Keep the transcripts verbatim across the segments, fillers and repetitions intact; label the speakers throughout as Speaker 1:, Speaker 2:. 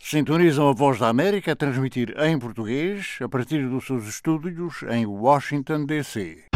Speaker 1: Sintonizam a Voz da América a transmitir em português a partir dos seus estúdios em Washington, D C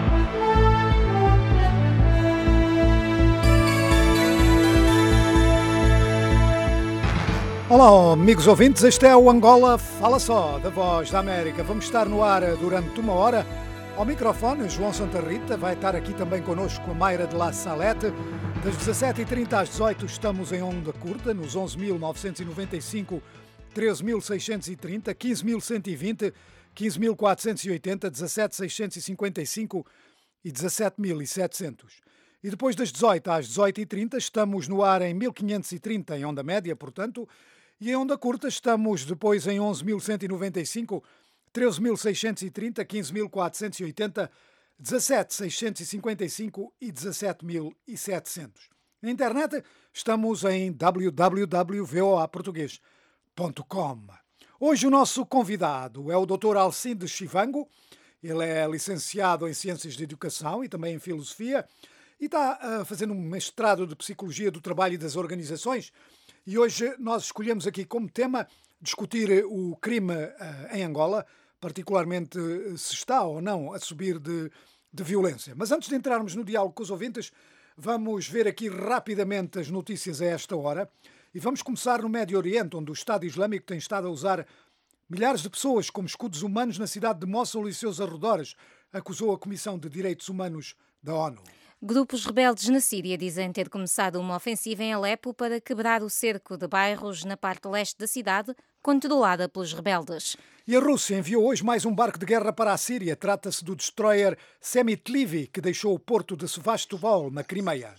Speaker 2: Olá, amigos ouvintes, este é o Angola Fala Só, da Voz da América. Vamos estar no ar durante uma hora. Ao microfone, João Santa Rita, vai estar aqui também connosco a Mayra de La Salete. Das dezassete e trinta às dezoito estamos em onda curta, nos onze mil novecentos e noventa e cinco, treze mil seiscentos e trinta, quinze mil cento e vinte, quinze mil quatrocentos e oitenta, dezassete mil seiscentos e cinquenta e cinco e dezassete mil e setecentos. E depois das dezoito às dezoito e trinta estamos no ar em mil quinhentos e trinta em onda média, portanto, e em onda curta estamos depois em onze mil cento e noventa e cinco, treze mil seiscentos e trinta, quinze mil quatrocentos e oitenta, dezassete mil seiscentos e cinquenta e cinco e dezassete mil e setecentos. Na internet estamos em w w w ponto voa português ponto com. Hoje o nosso convidado é o doutor Alcides Chivango. Ele é licenciado em Ciências de Educação e também em Filosofia e está a fazer um mestrado de Psicologia do Trabalho e das Organizações. E hoje nós escolhemos aqui como tema discutir o crime uh, em Angola, particularmente uh, se está ou não a subir de, de violência. Mas antes de entrarmos no diálogo com os ouvintes, vamos ver aqui rapidamente as notícias a esta hora. E vamos começar no Médio Oriente, onde o Estado Islâmico tem estado a usar milhares de pessoas como escudos humanos na cidade de Mossul e seus arredores, acusou a Comissão de Direitos Humanos da ONU.
Speaker 3: Grupos rebeldes na Síria dizem ter começado uma ofensiva em Alepo para quebrar o cerco de bairros na parte leste da cidade, controlada pelos rebeldes.
Speaker 2: E a Rússia enviou hoje mais um barco de guerra para a Síria. Trata-se do destroyer Semitlivi, que deixou o porto de Sevastopol, na Crimeia.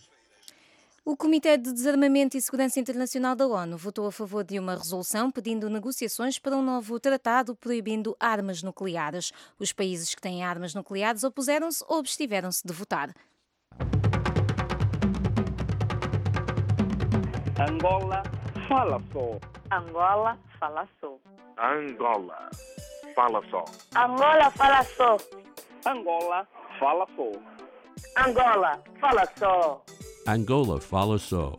Speaker 3: O Comitê de Desarmamento e Segurança Internacional da ONU votou a favor de uma resolução pedindo negociações para um novo tratado proibindo armas nucleares. Os países que têm armas nucleares opuseram-se ou abstiveram-se de votar.
Speaker 4: Angola Fala Só.
Speaker 5: Angola Fala Só.
Speaker 6: Angola Fala Só.
Speaker 5: Angola Fala Só.
Speaker 4: Angola Fala Só.
Speaker 5: Angola Fala Só.
Speaker 7: Angola Fala Só.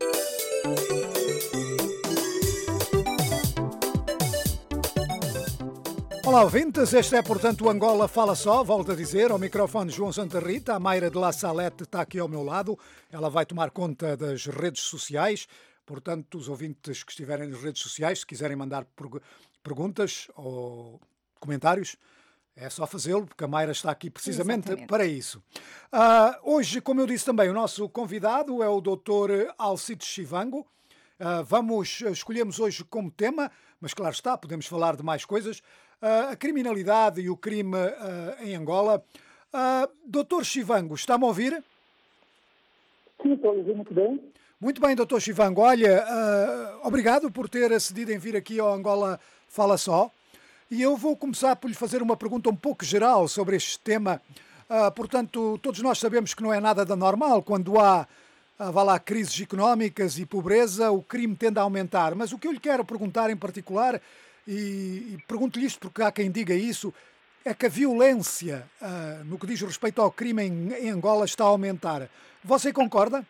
Speaker 2: Olá, ouvintes, este é, portanto, o Angola Fala Só, volto a dizer, ao microfone João Santa Rita, a Mayra de La Salete está aqui ao meu lado, ela vai tomar conta das redes sociais, portanto, os ouvintes que estiverem nas redes sociais, se quiserem mandar perguntas ou comentários, é só fazê-lo, porque a Mayra está aqui precisamente Exatamente. Para isso. Uh, hoje, como eu disse também, o nosso convidado é o doutor Alcides Chivango. Uh, vamos, escolhemos hoje como tema, mas claro está, podemos falar de mais coisas, uh, a criminalidade e o crime uh, em Angola. Uh, doutor Chivango, está-me a ouvir?
Speaker 8: Sim, estou a ouvir muito bem.
Speaker 2: Muito bem, doutor Chivango. Olha, uh, obrigado por ter acedido em vir aqui ao Angola Fala Só. E eu vou começar por lhe fazer uma pergunta um pouco geral sobre este tema. Uh, portanto, todos nós sabemos que não é nada da normal. Quando há, uh, vá lá, crises económicas e pobreza, o crime tende a aumentar. Mas o que eu lhe quero perguntar em particular, e, e pergunto-lhe isto porque há quem diga isso, é que a violência, uh, no que diz respeito ao crime em, em Angola, está a aumentar. Você concorda?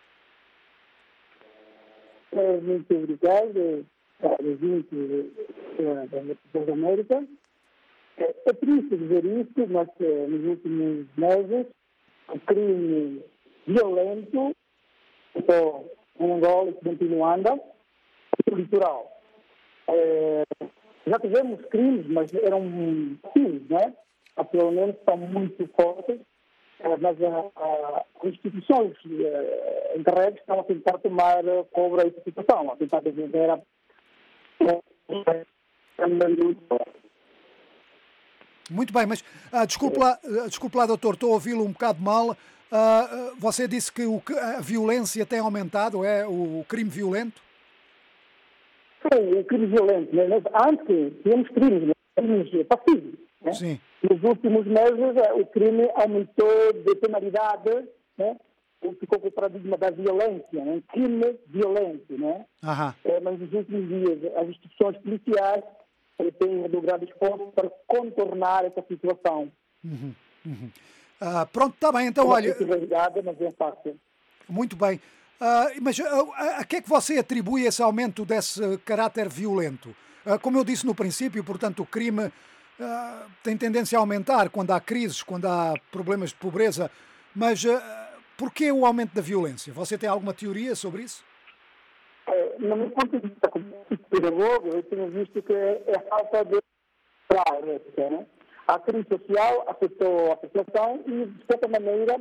Speaker 8: É, muito obrigado. Presidente da América. É triste dizer isso, mas nos últimos meses o crime violento em Angola continuando no litoral. É, já tivemos crimes, mas eram pequenos, né? Pelo menos estão muito fortes, mas as instituições encarregadas estão a tentar tomar sobre essa situação, a tentar desenvolver a
Speaker 2: Muito bem, mas ah, desculpe, lá, desculpe lá, doutor, estou a ouvi-lo um bocado mal. Ah, você disse que o, a violência tem aumentado, é o crime violento?
Speaker 8: Sim, o crime violento. Né? Antes tínhamos crimes, né? crimes passivos. Né?
Speaker 2: Sim.
Speaker 8: Nos últimos meses o crime aumentou de penalidade, né? Ficou com o paradigma da violência, né? Crime violento, né?
Speaker 2: Aham.
Speaker 8: É, mas nos últimos dias as instituições policiais têm redobrado esforços para contornar essa situação.
Speaker 2: Uhum, uhum. Ah, pronto, está bem, então
Speaker 8: Uma
Speaker 2: olha...
Speaker 8: mas é fácil.
Speaker 2: Muito bem. Uh, mas uh, a, a que é que você atribui esse aumento desse caráter violento? Uh, como eu disse no princípio, portanto, o crime uh, tem tendência a aumentar quando há crises, quando há problemas de pobreza, mas uh, porquê o aumento da violência? Você tem alguma teoria sobre isso?
Speaker 8: É, no meu ponto de vista como pedagogo, eu tenho visto que é falta de prática, né? A crise social afetou a população e, de certa maneira,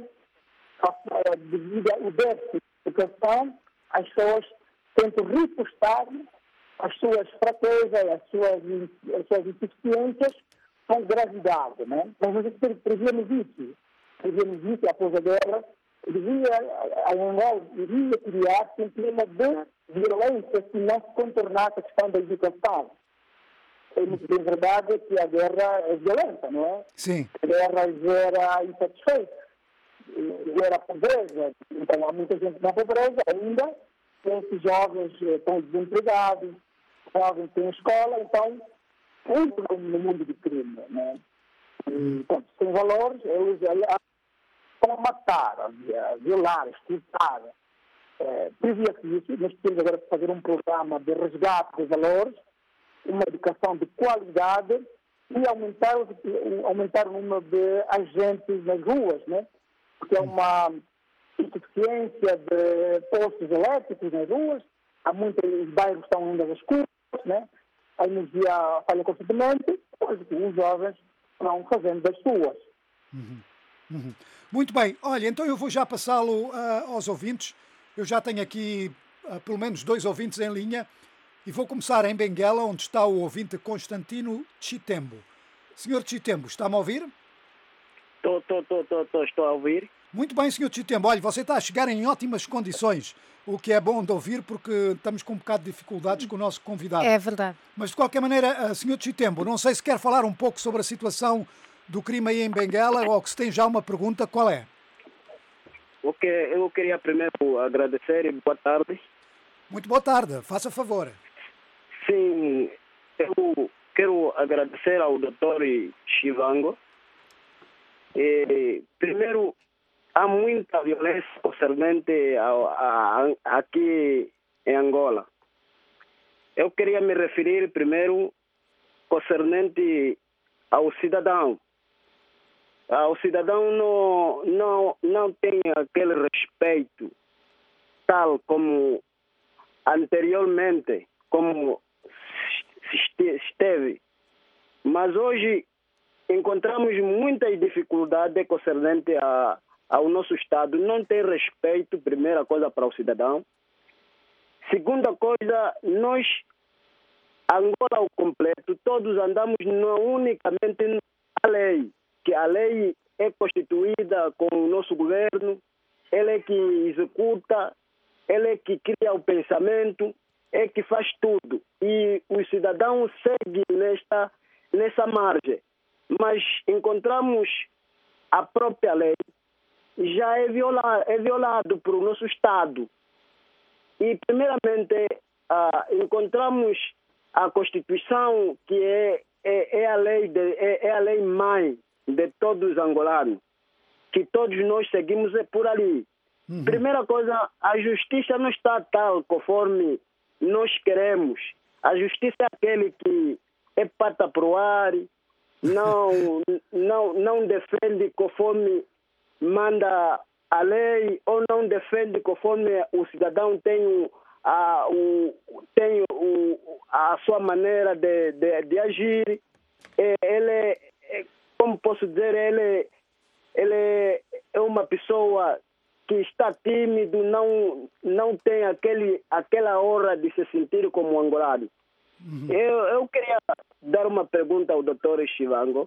Speaker 8: devido ao déficit de educação, as pessoas tentam repostar as suas fraquezas, as suas, as suas insuficiências com gravidade, né? Mas nós prevíamos isso. Prevíamos isso após a guerra. Devia, a Angola iria criar um clima de violência se não se contornasse a questão da educação. É muito bem verdade que a guerra é violenta, não é?
Speaker 2: Sim.
Speaker 8: A guerra gera insatisfeito, gera pobreza. Então há muita gente na pobreza ainda, esses jovens estão desempregados, jovens têm escola, então entram no mundo do crime, né? E, então, sem valores, eles vão matar, a violar, a explotar. É, previa-se isso, nós temos agora fazer um programa de resgate de valores, uma educação de qualidade e aumentar, aumentar o número de agentes nas ruas, né? Porque é uma insuficiência de postos elétricos nas ruas, há muitos bairros que estão ainda escuros, né? A energia falha constantemente, pois os jovens estão fazendo das suas.
Speaker 2: Uhum. Uhum. Muito bem, olha, então eu vou já passá-lo uh, aos ouvintes. Eu já tenho aqui uh, pelo menos dois ouvintes em linha e vou começar em Benguela, onde está o ouvinte Constantino Chitembo. Senhor Chitembo, está-me a ouvir?
Speaker 4: Estou, estou, estou, estou, estou a ouvir.
Speaker 2: Muito bem, senhor Chitembo. Olha, você está a chegar em ótimas condições, o que é bom de ouvir porque estamos com um bocado de dificuldades com o nosso convidado.
Speaker 3: É verdade.
Speaker 2: Mas, de qualquer maneira, senhor Chitembo, não sei se quer falar um pouco sobre a situação do crime aí em Benguela ou que se tem já uma pergunta, qual é?
Speaker 4: O que eu queria primeiro agradecer e boa tarde.
Speaker 2: Muito boa tarde, faça favor.
Speaker 4: Sim, eu quero agradecer ao doutor Chivango. E, primeiro, há muita violência concernente a, a, a, aqui em Angola. Eu queria me referir primeiro concernente ao cidadão. O cidadão não, não, não tem aquele respeito tal como anteriormente, como esteve. Mas hoje encontramos muitas dificuldades concernentes a, ao nosso Estado. Não tem respeito, primeira coisa, para o cidadão. Segunda coisa, nós, Angola ao completo, todos andamos não unicamente na lei, que a lei é constituída com o nosso governo, ele é que executa, ele é que cria o pensamento, é que faz tudo. E os cidadãos seguem nesta, nessa margem. Mas encontramos a própria lei, já é violado, é violado pelo nosso Estado. E, primeiramente, ah, encontramos a Constituição, que é, é, é, a lei de, é, é a lei mãe de todos os angolanos, que todos nós seguimos é por ali. Uhum. Primeira coisa, a justiça não está tal conforme nós queremos. A justiça é aquele que é pata pro ar, não, não, não defende conforme manda a lei, ou não defende conforme o cidadão tem, a, o, tem o, a sua maneira de, de, de agir. Ele, como posso dizer, ele, ele é uma pessoa que está tímido, não, não tem aquele, aquela hora de se sentir como angolano. Uhum. Eu, eu queria dar uma pergunta ao doutor Chivango.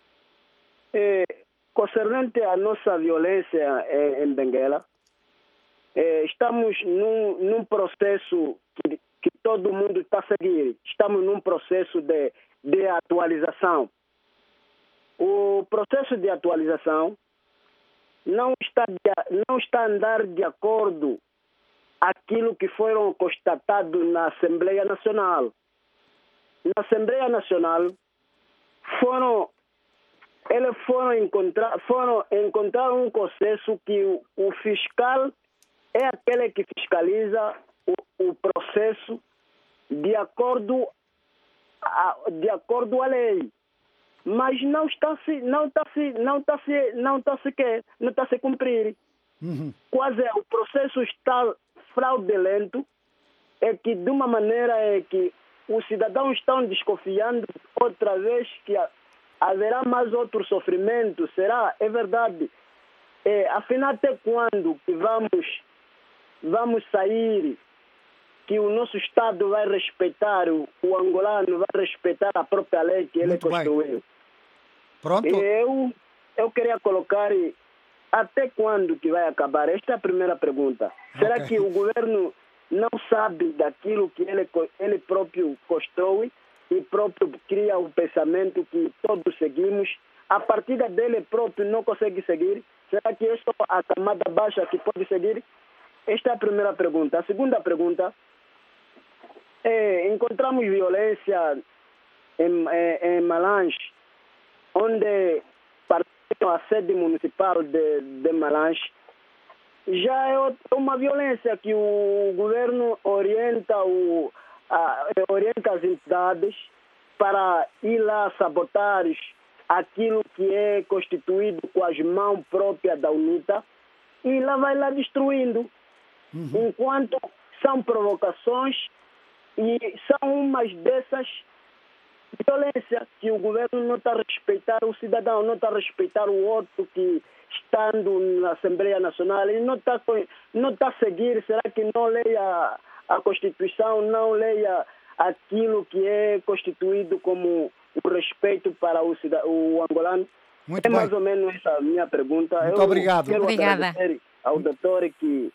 Speaker 4: É, concernente à nossa violência em, em Benguela, é, estamos num, num processo que, que todo mundo está a seguir. Estamos num processo de, de atualização. O processo de atualização não está, de, não está a andar de acordo aquilo que foram constatados na Assembleia Nacional. Na Assembleia Nacional foram eles foram encontrar foram encontrar um consenso que o, o fiscal é aquele que fiscaliza o, o processo de acordo, a, de acordo à lei. Mas não está se, não está se, não está se, não está se quer, não está se cumprir.
Speaker 2: Uhum.
Speaker 4: Quase o processo está fraudulento, é que de uma maneira é que os cidadãos estão desconfiando outra vez que haverá mais outro sofrimento. Será? É verdade. É, afinal, até quando que vamos, vamos sair, que o nosso Estado vai respeitar, o, o angolano vai respeitar a própria lei que ele
Speaker 2: Muito
Speaker 4: construiu?
Speaker 2: bem. Pronto.
Speaker 4: Eu, eu queria colocar até quando que vai acabar? Esta é a primeira pergunta. Será
Speaker 2: Ok.
Speaker 4: que o governo não sabe daquilo que ele, ele próprio constrói e próprio cria o pensamento que todos seguimos? A partida dele próprio não consegue seguir? Será que é só a camada baixa que pode seguir? Esta é a primeira pergunta. A segunda pergunta é, encontramos violência em, em, em Malange, onde partiram a sede municipal de, de Malange. Já é uma violência que o governo orienta, o, a, orienta as entidades para ir lá sabotar aquilo que é constituído com as mãos próprias da UNITA e lá vai lá destruindo. Uhum. Enquanto são provocações e são umas dessas violência que o governo não está a respeitar o cidadão, não está a respeitar o outro que estando na Assembleia Nacional e não está, não está a seguir. Será que não leia a Constituição, não leia aquilo que é constituído como o respeito para o, cidadão, o angolano?
Speaker 2: Muito
Speaker 4: é
Speaker 2: bem.
Speaker 4: mais ou menos essa a minha pergunta.
Speaker 2: Muito
Speaker 4: Eu
Speaker 2: obrigado.
Speaker 4: Quero
Speaker 3: Obrigada.
Speaker 4: agradecer ao doutor que...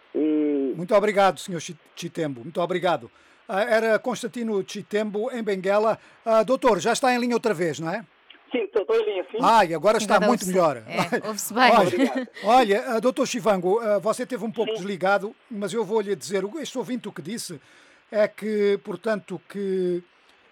Speaker 4: E...
Speaker 2: Muito obrigado, senhor Chitembo. Muito obrigado. Uh, era Constantino Chitembo, em Benguela. Uh, doutor, já está em linha outra vez, não é?
Speaker 9: Sim, estou em linha, sim.
Speaker 2: Ah, e agora está
Speaker 3: Agora
Speaker 2: muito
Speaker 3: ouve-se-
Speaker 2: melhor.
Speaker 3: É, ouve-se bem.
Speaker 2: Olha, olha uh, doutor Chivango, uh, você teve um pouco
Speaker 9: Sim.
Speaker 2: desligado, mas eu vou-lhe dizer, o- este ouvinte o que disse é que, portanto, que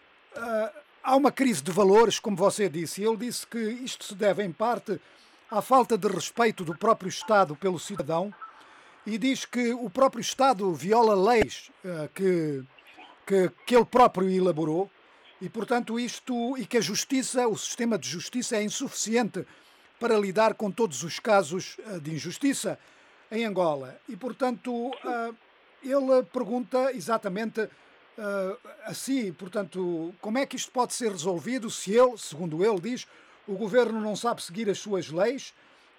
Speaker 2: uh, há uma crise de valores, como você disse, e ele disse que isto se deve, em parte, à falta de respeito do próprio Estado pelo cidadão, e diz que o próprio Estado viola leis uh, que, que, que ele próprio elaborou, e, portanto, isto, e que a justiça, o sistema de justiça é insuficiente para lidar com todos os casos uh, de injustiça em Angola. E, portanto, uh, ele pergunta exatamente uh, assim, portanto, como é que isto pode ser resolvido se ele, segundo ele diz, o governo não sabe seguir as suas leis.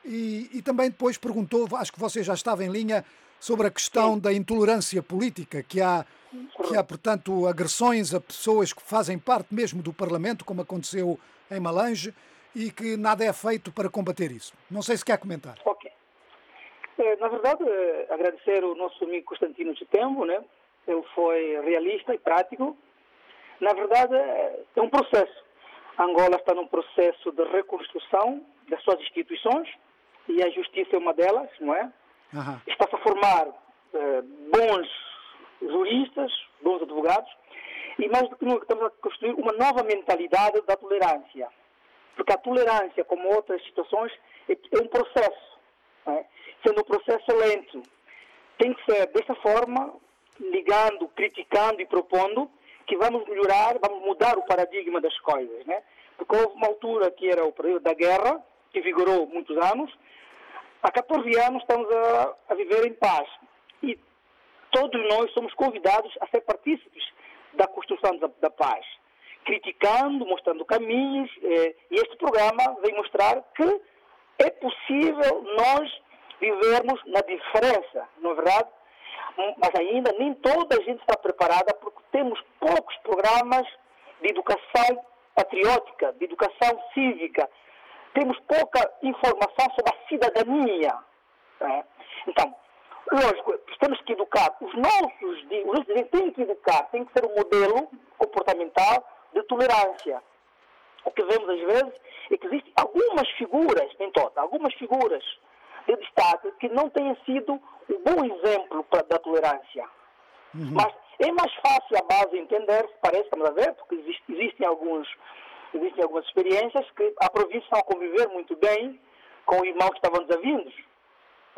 Speaker 2: E, e também depois perguntou, acho que você já estava em linha, sobre a questão da intolerância política, que há, que há, portanto, agressões a pessoas que fazem parte mesmo do Parlamento, como aconteceu em Malange, e que nada é feito para combater isso. Não sei se quer comentar.
Speaker 9: Ok. Eh, Na verdade, eh, agradecer o nosso amigo Constantino Chitembo, né? Ele foi realista e prático. Na verdade, eh, é um processo. Angola está num processo de reconstrução das suas instituições, e a justiça é uma delas, não é?
Speaker 2: Aham.
Speaker 9: Está-se a formar eh, bons juristas, bons advogados, e mais do que nunca estamos a construir uma nova mentalidade da tolerância. Porque a tolerância, como outras situações, é, é um processo. Não é? Sendo um processo lento, tem que ser dessa forma, ligando, criticando e propondo, que vamos melhorar, vamos mudar o paradigma das coisas, né? Porque houve uma altura que era o período da guerra, que vigorou muitos anos. Há catorze anos estamos a, a viver em paz. E todos nós somos convidados a ser partícipes da construção da, da paz. Criticando, mostrando caminhos. Eh, e este programa vem mostrar que é possível nós vivermos na diferença, não é verdade? Mas ainda nem toda a gente está preparada, porque temos poucos programas de educação patriótica, de educação cívica. Temos pouca informação sobre a cidadania. Né? Então, lógico, temos que educar. Os nossos, os nossos dirigentes têm que educar, tem que ser um modelo comportamental de tolerância. O que vemos às vezes é que existem algumas figuras, nem todas, algumas figuras de destaque que não têm sido um bom exemplo pra, da tolerância. Uhum. Mas é mais fácil a base entender, parece, estamos a ver, porque existe, existem, alguns, existem algumas experiências que a província estão a conviver muito bem com irmãos que estavam desavindos. Né? Uhum.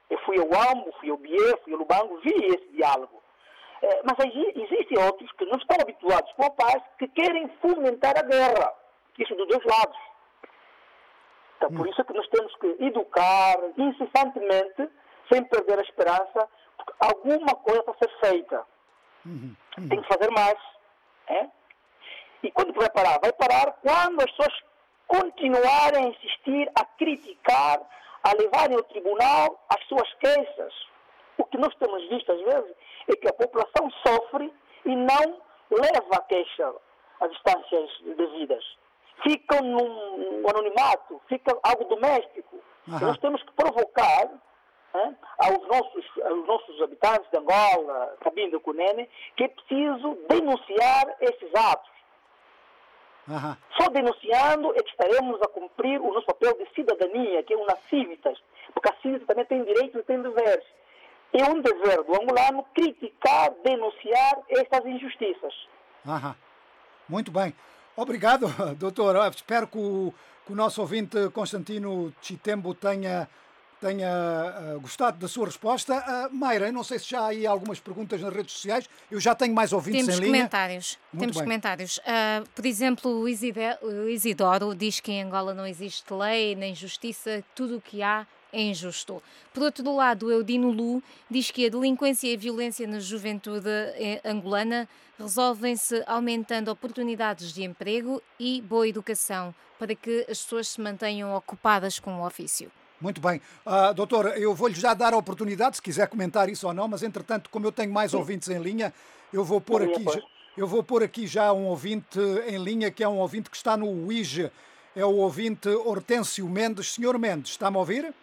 Speaker 9: Eu fui ao Uambo, fui ao Bié, fui ao Lubango, vi esse diálogo. Eh, mas existem outros que não estão habituados com a paz, que querem fomentar a guerra. Isso dos dois lados. Então, por isso é que nós temos que educar incessantemente, sem perder a esperança, porque alguma coisa está a ser feita.
Speaker 2: Uhum, uhum.
Speaker 9: Tem que fazer mais. É? E quando vai parar? Vai parar quando as pessoas continuarem a insistir, a criticar, a levarem ao tribunal as suas queixas. O que nós temos visto às vezes é que a população sofre e não leva a queixa às instâncias devidas. Ficam num anonimato, fica algo doméstico.
Speaker 2: Uhum.
Speaker 9: Nós temos que provocar, é, aos, nossos, aos nossos habitantes de Angola, Cabinda, Cunene, que é preciso denunciar esses atos.
Speaker 2: Uhum.
Speaker 9: Só denunciando é que estaremos a cumprir o nosso papel de cidadania, que é uma civitas, porque a civitas também tem direitos e tem deveres. É um dever do angolano criticar, denunciar estas injustiças.
Speaker 2: Uhum. Muito bem. Obrigado, doutor. Eu espero que o, que o nosso ouvinte Constantino Chitembo tenha, tenha uh, gostado da sua resposta. Uh, Mayra, não sei se já há aí algumas perguntas nas redes sociais. Eu já tenho mais ouvintes
Speaker 3: Temos
Speaker 2: em linha.
Speaker 3: Comentários.
Speaker 2: Muito
Speaker 3: Temos
Speaker 2: bem.
Speaker 3: comentários. Uh, por exemplo, o, Iside, o Isidoro diz que em Angola não existe lei nem justiça, tudo o que há é injusto. Por outro lado, o Eudino Lu diz que a delinquência e a violência na juventude angolana resolvem-se aumentando oportunidades de emprego e boa educação para que as pessoas se mantenham ocupadas com o ofício.
Speaker 2: Muito bem. Uh, doutor, eu vou-lhe já dar a oportunidade, se quiser comentar isso ou não, mas entretanto, como eu tenho mais Sim. ouvintes em linha, eu vou pôr aqui, eu vou pôr aqui já um ouvinte em linha, que é um ouvinte que está no U I G, é o ouvinte Hortêncio Mendes. Senhor Mendes, está-me a ouvir?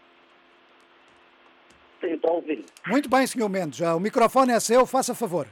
Speaker 10: Sim, estou a ouvir.
Speaker 2: Muito bem, senhor Mendes. Já, o microfone é seu, faça favor.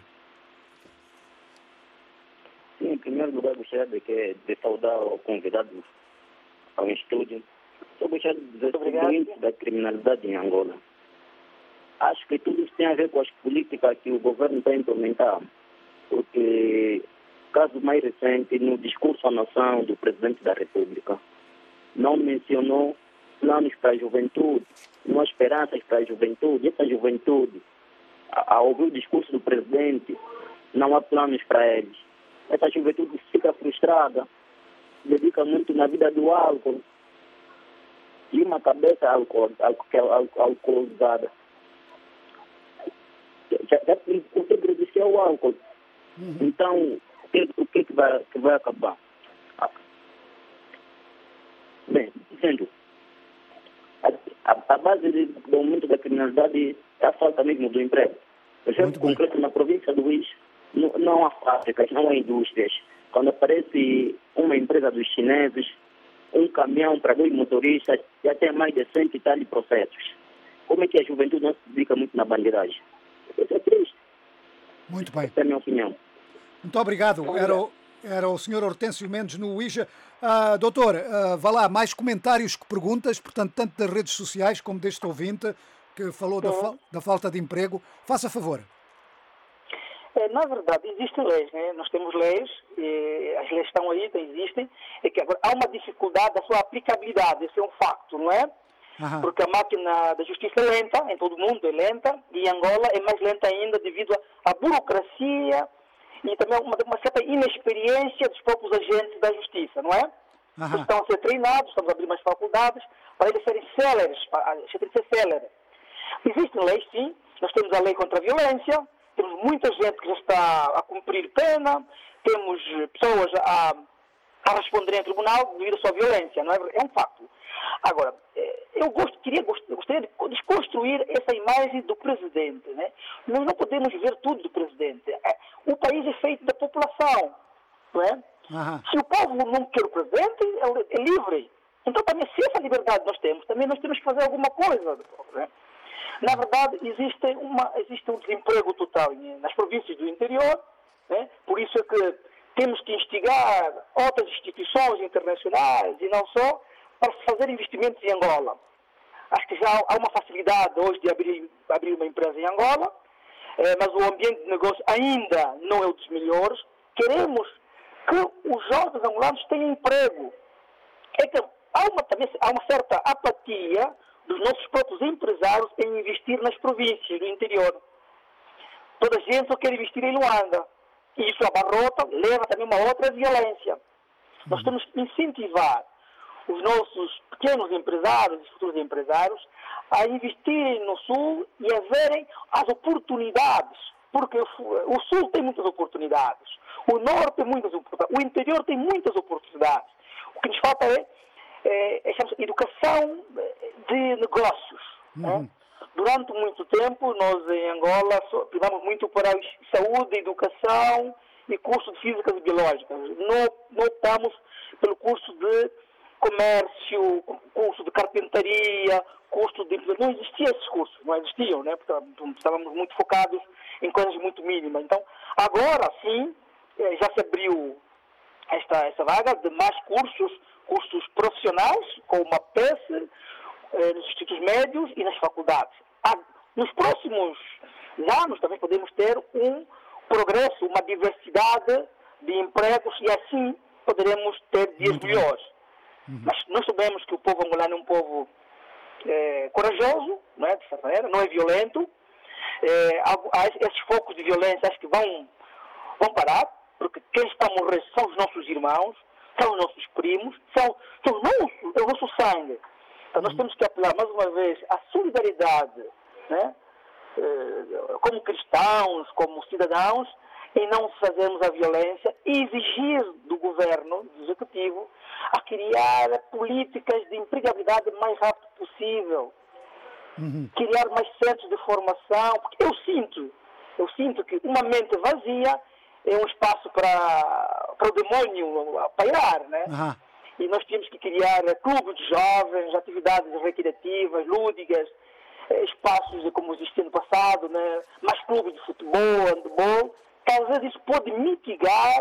Speaker 10: Sim, em primeiro lugar, gostaria de, que, de saudar o convidado ao estúdio. Eu gostaria de dizer sobre o índice da criminalidade em Angola. Acho que tudo isso tem a ver com as políticas que o governo está implementando. Porque, caso mais recente, no discurso à nação do presidente da República, não mencionou planos para a juventude, não há esperanças para a juventude. Essa juventude, ao ouvir o discurso do presidente, não há planos para eles. Essa juventude fica frustrada, dedica muito na vida do álcool e uma cabeça alcool, alcool, alcoolizada. Já, já o que disse é o álcool. Uhum. Então, o que, o que, que, vai, que vai acabar? Bem, dizendo, A, a base do aumento da criminalidade é a falta mesmo do emprego. Por exemplo, concreto, na província do Luís, não, não há fábricas, não há indústrias. Quando aparece uma empresa dos chineses, um caminhão para dois motoristas, já tem mais de cento e tal processos. Como é que a juventude não se dedica muito na bandeiragem? Isso é triste.
Speaker 2: Muito bem.
Speaker 10: Essa é a minha opinião.
Speaker 2: Muito obrigado. Era o, era o senhor Hortêncio Mendes no U I J A. Uh, doutor, uh, vá lá, mais comentários que perguntas, portanto, tanto das redes sociais como deste ouvinte que falou da, fa da falta de emprego. Faça favor.
Speaker 9: É, na verdade, existem leis, né? Nós temos leis, e as leis estão aí, existem, é que agora há uma dificuldade da sua aplicabilidade, esse é um facto, não é? Aham. Porque a máquina da justiça é lenta, em todo o mundo é lenta, e em Angola é mais lenta ainda devido à burocracia e também uma, uma certa inexperiência dos próprios agentes da justiça, não é? Eles estão a ser treinados, estamos a abrir mais faculdades para eles serem céleres, para a gente ser célere. Existem leis, sim, nós temos a lei contra a violência, temos muita gente que já está a cumprir pena, temos pessoas a, a responderem ao tribunal devido à sua violência, não é? É um facto. Agora, eu gosto, queria, gostaria de desconstruir essa imagem do presidente, né? Nós não podemos ver tudo do presidente. O país é feito da população, não é? Uhum. Se o povo não quer o presidente, é livre. Então, também, se essa liberdade nós temos, também nós temos que fazer alguma coisa, né? Na verdade, existe, uma, existe um desemprego total nas províncias do interior, né? Por isso é que temos que instigar outras instituições internacionais e não só, para fazer investimentos em Angola. Acho que já há uma facilidade hoje de abrir, abrir uma empresa em Angola, eh, mas o ambiente de negócio ainda não é um dos melhores. Queremos que os jovens angolanos tenham emprego. É que há uma, também, há uma certa apatia dos nossos próprios empresários em investir nas províncias do interior. Toda a gente só quer investir em Luanda. E isso abarrota, leva também a uma outra violência. Uhum. Nós temos que incentivar os nossos pequenos empresários e futuros empresários a investirem no Sul e a verem as oportunidades. Porque o Sul tem muitas oportunidades, o Norte tem muitas oportunidades, o interior tem muitas oportunidades. O que nos falta é, é, é educação de negócios. Uhum. Né? Durante muito tempo, nós em Angola privamos muito para saúde, educação e curso de físicas e biológicas. Não, não optamos pelo curso de comércio, curso de carpintaria, curso de... Não existiam esses cursos, não existiam, né? Porque estávamos muito focados em coisas muito mínimas. Então, agora sim, já se abriu esta, esta vaga de mais cursos, cursos profissionais, com uma P E S, eh, nos institutos médios e nas faculdades. Nos próximos anos também podemos ter um progresso, uma diversidade de empregos e assim poderemos ter dias
Speaker 2: Muito
Speaker 9: melhores.
Speaker 2: Uhum.
Speaker 9: Mas nós sabemos que o povo angolano é um povo é, corajoso, não é, de certa maneira, não é violento. É, há, há esses focos de violência acho que vão, vão parar, porque quem está a morrer são os nossos irmãos, são os nossos primos, são, são os nossos, é o nosso sangue. Então nós temos que apelar mais uma vez à solidariedade, né? Como cristãos, como cidadãos, e não fazermos a violência e exigir do governo, do executivo, a criar políticas de empregabilidade o mais rápido possível. Uhum. Criar mais centros de formação, porque eu sinto, eu sinto que uma mente vazia é um espaço para, para o demônio pairar, né? Uhum. E nós temos que criar clubes de jovens, atividades recreativas, lúdicas, espaços como existia no passado, né? Mais clubes de futebol, handebol. Talvez isso pode mitigar,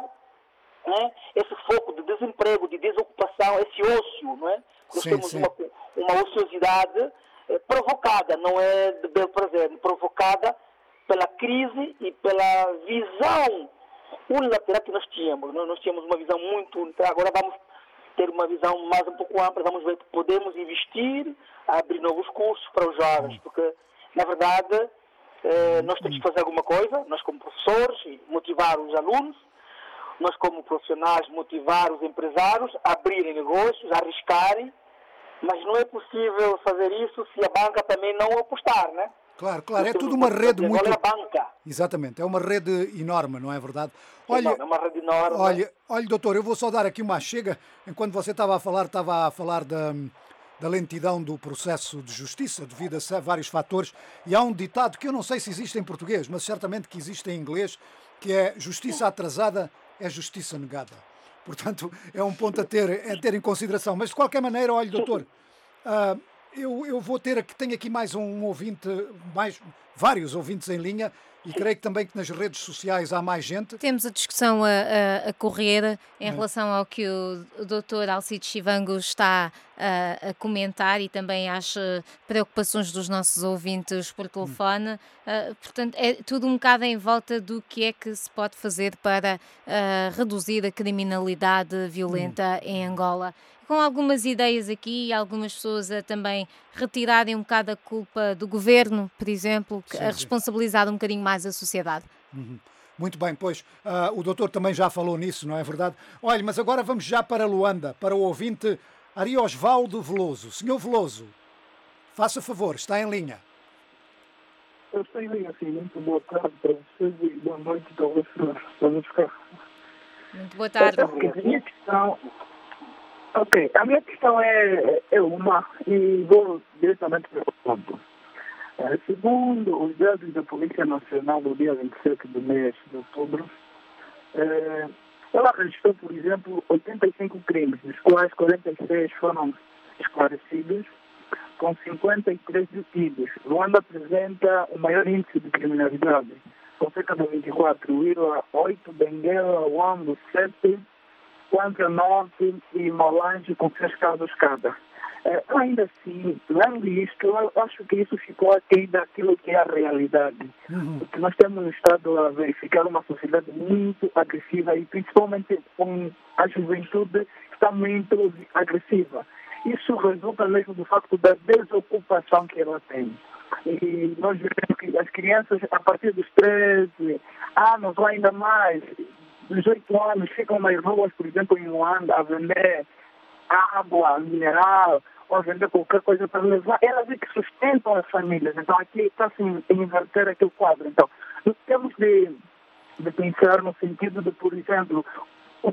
Speaker 9: né, esse foco de desemprego, de desocupação, esse ócio, não é? Nós sim, temos sim. Uma, uma ociosidade eh, provocada, não é de bel prazer, provocada pela crise e pela visão unilateral que nós tínhamos. Nós, nós tínhamos uma visão muito unilateral, agora vamos ter uma visão mais um pouco ampla, vamos ver que podemos investir, abrir novos cursos para os jovens, porque, na verdade, eh, nós temos que fazer alguma coisa, nós como professores, motivar os alunos, nós como profissionais, motivar os empresários a abrirem negócios, a arriscarem, mas não é possível fazer isso se a banca também não apostar, né?
Speaker 2: Claro, claro, é tudo uma rede muito... Exatamente, é uma rede enorme, não é verdade?
Speaker 9: Olha, é uma rede enorme.
Speaker 2: Olha, olha, doutor, eu vou só dar aqui uma chega. Enquanto você estava a falar, estava a falar da, da lentidão do processo de justiça devido a vários fatores, e há um ditado que eu não sei se existe em português, mas certamente que existe em inglês, que é justiça atrasada é justiça negada. Portanto, é um ponto a ter, a ter em consideração. Mas, de qualquer maneira, olha, doutor... Uh, Eu, eu vou ter aqui, tenho aqui mais um ouvinte, mais, vários ouvintes em linha, e creio que também que nas redes sociais há mais gente.
Speaker 3: Temos a discussão a, a, a correr em hum. relação ao que o, o doutor Alcides Chivango está a, a comentar e também às preocupações dos nossos ouvintes por telefone. Hum. Uh, portanto, é tudo um bocado em volta do que é que se pode fazer para uh, reduzir a criminalidade violenta hum. em Angola. Com algumas ideias aqui, algumas pessoas a também retirarem um bocado a culpa do governo, por exemplo, sim, a responsabilizar sim. um bocadinho mais a sociedade.
Speaker 2: Uhum. Muito bem, pois uh, o doutor também já falou nisso, não é verdade? Olha, mas agora vamos já para Luanda, para o ouvinte Ariosvaldo Veloso. Senhor Veloso, faça favor, está em linha.
Speaker 11: Eu estou em linha, sim. Muito boa tarde para vocês e boa noite para vocês. Ficar...
Speaker 3: Muito boa tarde.
Speaker 11: A minha questão... Ok, a minha questão é, é uma, e vou diretamente para o ponto. É, segundo os dados da Polícia Nacional do dia vinte e sete do mês de outubro, é, ela registrou, por exemplo, oitenta e cinco crimes, dos quais quarenta e seis foram esclarecidos, com cinquenta e três detidos. Luanda apresenta o maior índice de criminalidade, com cerca de vinte e quatro vírgula oito, Benguela, Uambo, sete, Quantra Norte e Malange com seis casos cada. É, ainda assim, além disto, eu acho que isso ficou aquém daquilo que é a realidade. Uhum. Porque nós temos estado a verificar uma sociedade muito agressiva e principalmente com a juventude que está muito agressiva. isso resulta mesmo do facto da desocupação que ela tem. E nós vemos que as crianças, a partir dos treze anos ou ainda mais, dos oito anos, ficam nas ruas, por exemplo, em Luanda, a vender água mineral, ou a vender qualquer coisa para levar. Elas é que sustentam as famílias. Então, aqui está-se a inverter aquele quadro. Então, nós temos de, de pensar no sentido de, por exemplo, o,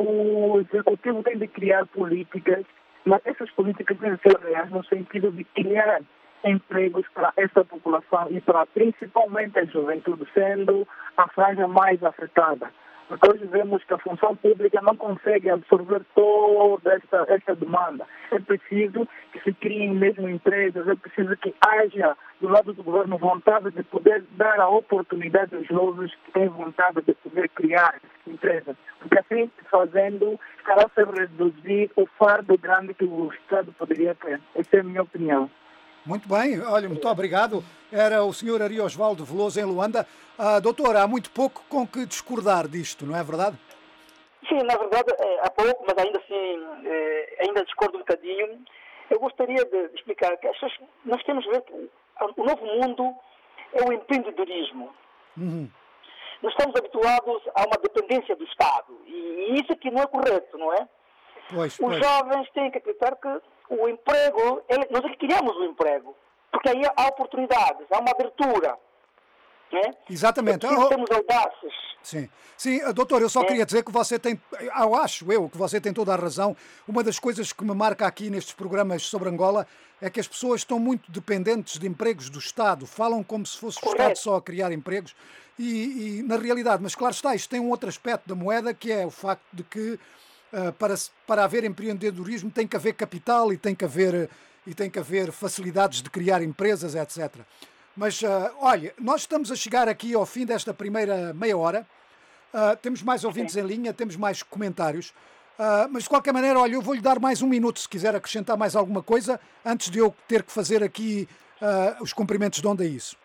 Speaker 11: o executivo tem de criar políticas, mas essas políticas devem ser reais no sentido de criar empregos para essa população e para principalmente a juventude, sendo a franja mais afetada. Porque hoje vemos que a função pública não consegue absorver toda esta, esta demanda. É preciso que se criem mesmo empresas, é preciso que haja, do lado do governo, vontade de poder dar a oportunidade aos jovens que têm vontade de poder criar empresas. Porque assim, fazendo, estará-se a reduzir o fardo grande que o Estado poderia ter. Essa é a minha opinião.
Speaker 2: Muito bem, olha, muito obrigado. Era o senhor Ari Osvaldo Veloso, em Luanda. Ah, doutor, há muito pouco com que discordar disto, não é verdade?
Speaker 9: Sim, na verdade, é, há pouco, mas ainda assim, é, ainda discordo um bocadinho. Eu gostaria de explicar que pessoas, nós temos que ver que o novo mundo é o empreendedorismo.
Speaker 2: Uhum.
Speaker 9: Nós estamos habituados a uma dependência do Estado. E isso aqui não é correto, não é?
Speaker 2: Pois, pois.
Speaker 9: Os jovens têm que acreditar que o emprego, ele, nós é que criamos o emprego, porque aí há oportunidades, há uma abertura. Né?
Speaker 2: Exatamente.
Speaker 9: Oh, temos audácias.
Speaker 2: Sim, sim, doutor, eu só
Speaker 9: é.
Speaker 2: queria dizer que você tem, eu acho eu que você tem toda a razão. Uma das coisas que me marca aqui nestes programas sobre Angola é que as pessoas estão muito dependentes de empregos do Estado, falam como se fosse o Estado só a criar empregos e, e na realidade, mas claro está, isto tem um outro aspecto da moeda que é o facto de que Uh, para, para haver empreendedorismo tem que haver capital e tem que haver, e tem que haver facilidades de criar empresas, etcétera. Mas, uh, olha, nós estamos a chegar aqui ao fim desta primeira meia hora. Uh, temos mais ouvintes Sim. em linha, temos mais comentários. Uh, mas, de qualquer maneira, olha, eu vou-lhe dar mais um minuto se quiser acrescentar mais alguma coisa antes de eu ter que fazer aqui uh, os cumprimentos de onda a isso.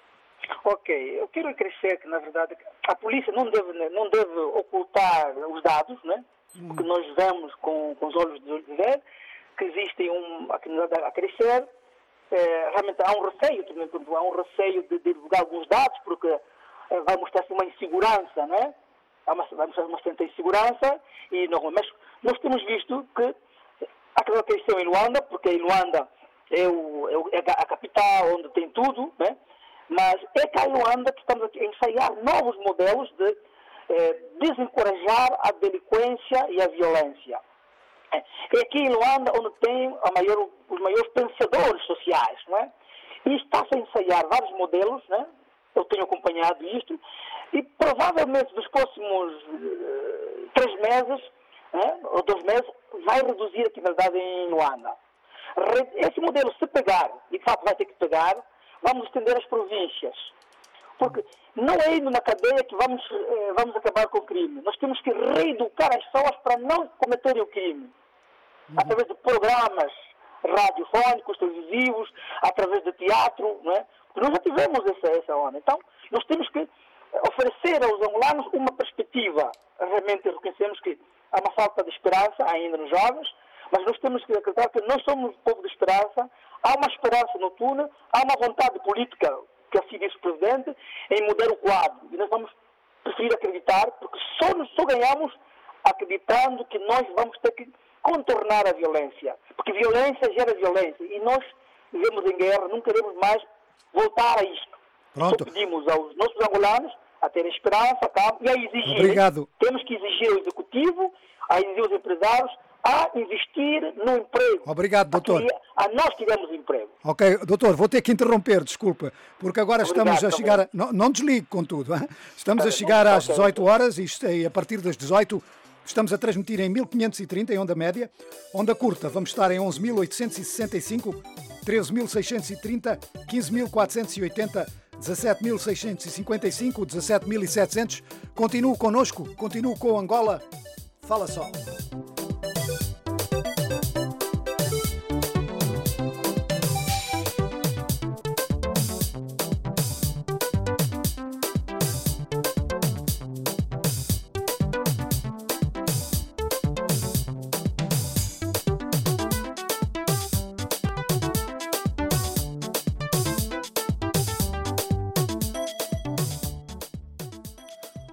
Speaker 9: Ok, eu quero acrescer que, na verdade, a polícia não deve, não deve ocultar os dados, né? Porque nós vemos com, com os olhos de ver que existe uma criminalidade a crescer. É, realmente há um receio, há um receio de, de divulgar alguns dados, porque é, vai mostrar-se uma insegurança, né? Vai mostrar uma certa insegurança, e não, mas nós temos visto que a criminalidade cresceu em Luanda, porque em Luanda é, o, é a capital onde tem tudo, né? Mas é cá em Luanda que estamos a ensaiar novos modelos de desencorajar a delinquência e a violência. É aqui em Luanda onde tem a maior, os maiores pensadores sociais, não é? E está-se a ensaiar vários modelos, né? Eu tenho acompanhado isto, e provavelmente nos próximos uh, três meses, né? ou dois meses, vai reduzir a criminalidade em Luanda. Esse modelo, se pegar, e de fato vai ter que pegar, vamos estender às províncias. Porque não é indo na cadeia que vamos, eh, vamos acabar com o crime. Nós temos que reeducar as pessoas para não cometerem o crime. Uhum. Através de programas radiofónicos, televisivos, através de teatro, não é? Porque nós já tivemos essa, essa onda. Então, nós temos que oferecer aos angolanos uma perspectiva. Realmente reconhecemos que há uma falta de esperança ainda nos jovens, mas nós temos que acreditar que nós somos um povo de esperança, há uma esperança no túnel, há uma vontade política, que assim disse o Presidente, em mudar o quadro. E nós vamos preferir acreditar, porque só, só ganhamos acreditando que nós vamos ter que contornar a violência. Porque violência gera violência. E nós vivemos em guerra, não queremos mais voltar a isto.
Speaker 2: Pronto.
Speaker 9: Só pedimos aos nossos angolanos a terem esperança, calma, e a exigir.
Speaker 2: Obrigado.
Speaker 9: Temos que exigir ao Executivo, a exigir aos empresários, a investir no emprego.
Speaker 2: Obrigado, doutor.
Speaker 9: A, a nós tivemos emprego.
Speaker 2: Ok, doutor, vou ter que interromper, desculpa, porque agora
Speaker 9: Obrigado,
Speaker 2: estamos a chegar... A... Não, não desligue, contudo. Hein? Estamos a chegar às dezoito horas e a partir das dezoito estamos a transmitir em mil quinhentos e trinta, em onda média. Onda curta, vamos estar em onze mil oitocentos e sessenta e cinco, treze mil seiscentos e trinta, quinze mil quatrocentos e oitenta, dezassete mil seiscentos e cinquenta e cinco, dezassete mil e setecentos. Continue connosco, continue com Angola. Fala só.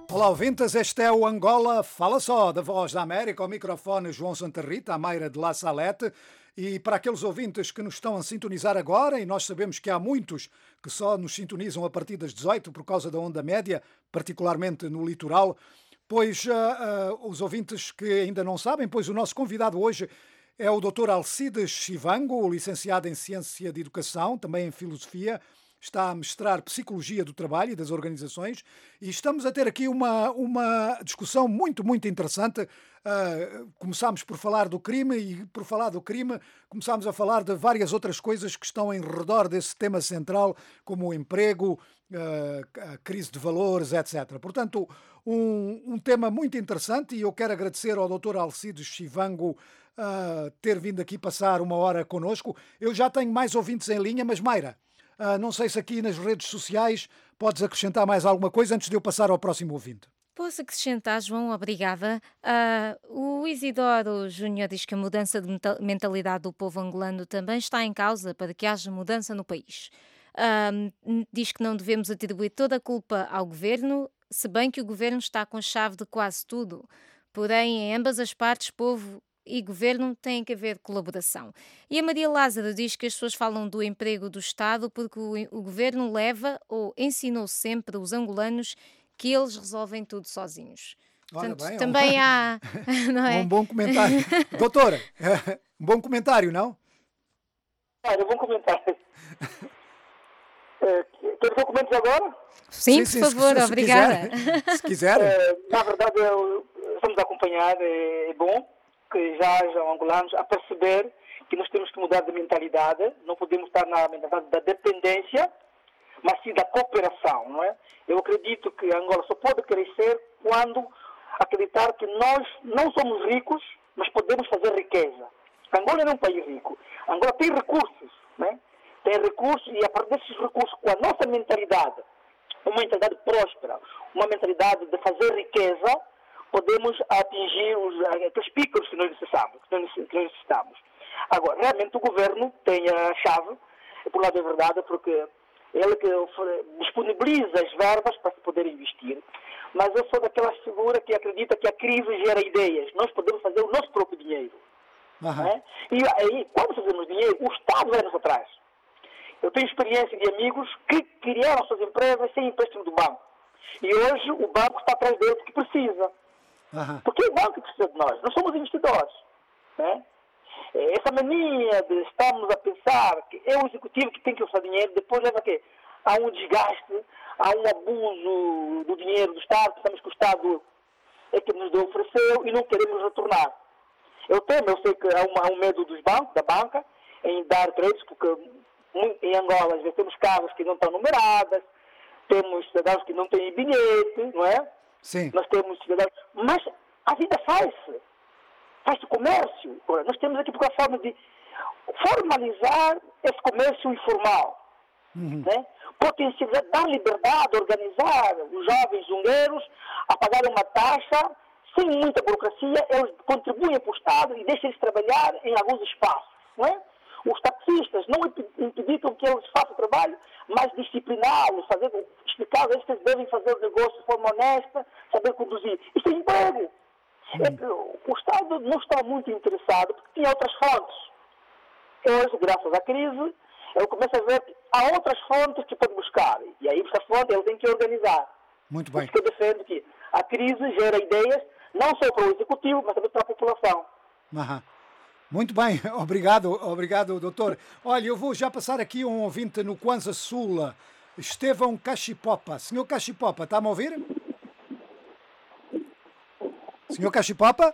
Speaker 2: Olá, ouvintes, este é o Angola Fala Só, da Voz da América, ao microfone João Santa Rita, à Mayra de La Salete. E para aqueles ouvintes que nos estão a sintonizar agora, e nós sabemos que há muitos que só nos sintonizam a partir das dezoito por causa da onda média, particularmente no litoral, pois uh, uh, os ouvintes que ainda não sabem, pois o nosso convidado hoje é o doutor Alcides Chivango, licenciado em Ciência de Educação, também em Filosofia, está a mestrar Psicologia do Trabalho e das Organizações, e estamos a ter aqui uma, uma discussão muito, muito interessante. Uh, começámos por falar do crime e, por falar do crime, começámos a falar de várias outras coisas que estão em redor desse tema central, como o emprego, uh, a crise de valores, etcétera. Portanto, um, um tema muito interessante, e eu quero agradecer ao doutor Alcides Chivango uh, ter vindo aqui passar uma hora connosco. Eu já tenho mais ouvintes em linha, mas Mayra, Uh, não sei se aqui nas redes sociais podes acrescentar mais alguma coisa antes de eu passar ao próximo ouvinte.
Speaker 3: Posso acrescentar, João, obrigada. Uh, o Isidoro Júnior diz que a mudança de mentalidade do povo angolano também está em causa para que haja mudança no país. Uh, diz que não devemos atribuir toda a culpa ao governo, se bem que o governo está com a chave de quase tudo. Porém, em ambas as partes, povo e governo tem que haver colaboração. E a Maria Lázaro diz que as pessoas falam do emprego do Estado porque o, o governo leva ou ensinou sempre os angolanos que eles resolvem tudo sozinhos.
Speaker 2: Olha,
Speaker 3: Portanto,
Speaker 2: bem,
Speaker 3: também
Speaker 2: um...
Speaker 3: há... Não é?
Speaker 2: Um bom comentário. Doutora, um bom comentário, não?
Speaker 9: Olha, um bom comentário. Quer que eu comente agora?
Speaker 3: Sim, sim, por favor,
Speaker 2: se, se
Speaker 3: obrigada.
Speaker 2: Quiser, se quiser.
Speaker 9: É, na verdade, eu, estamos a acompanhar, é, é bom que já hajam angolanos a perceber que nós temos que mudar de mentalidade, não podemos estar na mentalidade da dependência, mas sim da cooperação, não é? Eu acredito que a Angola só pode crescer quando acreditar que nós não somos ricos, mas podemos fazer riqueza. A Angola não é um país rico. A Angola tem recursos, né? Tem recursos e a partir desses recursos, com a nossa mentalidade, uma mentalidade próspera, uma mentalidade de fazer riqueza, podemos atingir os, aqueles picos que nós necessitamos, que nós necessitamos. Agora, realmente o governo tem a chave, por lado é verdade, porque ele que disponibiliza as verbas para se poder investir, mas eu sou daquelas figuras que acredita que a crise gera ideias. Nós podemos fazer o nosso próprio dinheiro.
Speaker 2: Uhum.
Speaker 9: Né? E aí, quando fazemos dinheiro, o Estado vai-nos atrás. Eu tenho experiência de amigos que criaram suas empresas sem empréstimo do banco. E hoje o banco está atrás dele porque precisa.
Speaker 2: Uhum.
Speaker 9: Porque é o banco que precisa de nós. Nós somos investidores. Né? Essa mania de estarmos a pensar que é o executivo que tem que usar dinheiro, depois leva a quê? A um desgaste, a um abuso do dinheiro do Estado. Pensamos que o Estado é que nos ofereceu e não queremos retornar. Eu temo, eu sei que há, uma, há um medo dos bancos, da banca, em dar créditos, porque em Angola às vezes temos casas que não estão numeradas, temos cidadãos que não têm bilhete, não é?
Speaker 2: Sim.
Speaker 9: Nós temos cidadãos... Mas a vida faz-se. Faz-se comércio. Ora, nós temos aqui a forma de formalizar esse comércio informal.
Speaker 2: Uhum.
Speaker 9: Né? Potencializar, dar liberdade, organizar os jovens zungueiros a pagar uma taxa sem muita burocracia, eles contribuem para o Estado e deixam eles trabalhar em alguns espaços. Não é? Os taxistas não impedem que eles façam o trabalho, mas discipliná-los, explicar-los que eles devem fazer o negócio de forma honesta, saber conduzir. Isso é emprego.
Speaker 2: Uhum.
Speaker 9: É que o Estado não está muito interessado porque tinha outras fontes. Hoje, graças à crise, ele começa a ver que há outras fontes que pode buscar. E aí, essa fonte, ele tem que organizar.
Speaker 2: Muito bem.
Speaker 9: Por isso que eu defendo que a crise gera ideias, não só para o executivo, mas também para a população.
Speaker 2: Uhum. Muito bem, obrigado, obrigado, doutor. Olha, eu vou já passar aqui um ouvinte no Kwanza Sul, Estevão Cachipopa. Senhor Cachipopa, está-me a ouvir? Senhor Cachipopa?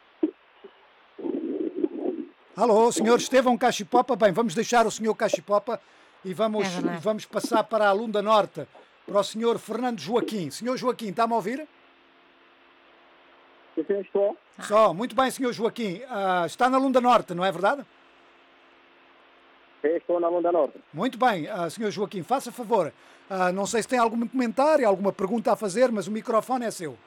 Speaker 2: Alô, senhor Estevão Cachipopa. Bem, vamos deixar o senhor Cachipopa e vamos, é e vamos passar para a Lunda Norte, para o senhor Fernando Joaquim. Senhor Joaquim, está-me a ouvir?
Speaker 8: Sim, estou.
Speaker 2: Só, muito bem, senhor Joaquim. Uh, está na Lunda Norte, não é verdade?
Speaker 8: Sim, estou na Lunda Norte.
Speaker 2: Muito bem, uh, senhor Joaquim, faça favor. Uh, não sei se tem algum comentário, alguma pergunta a fazer, mas o microfone é seu.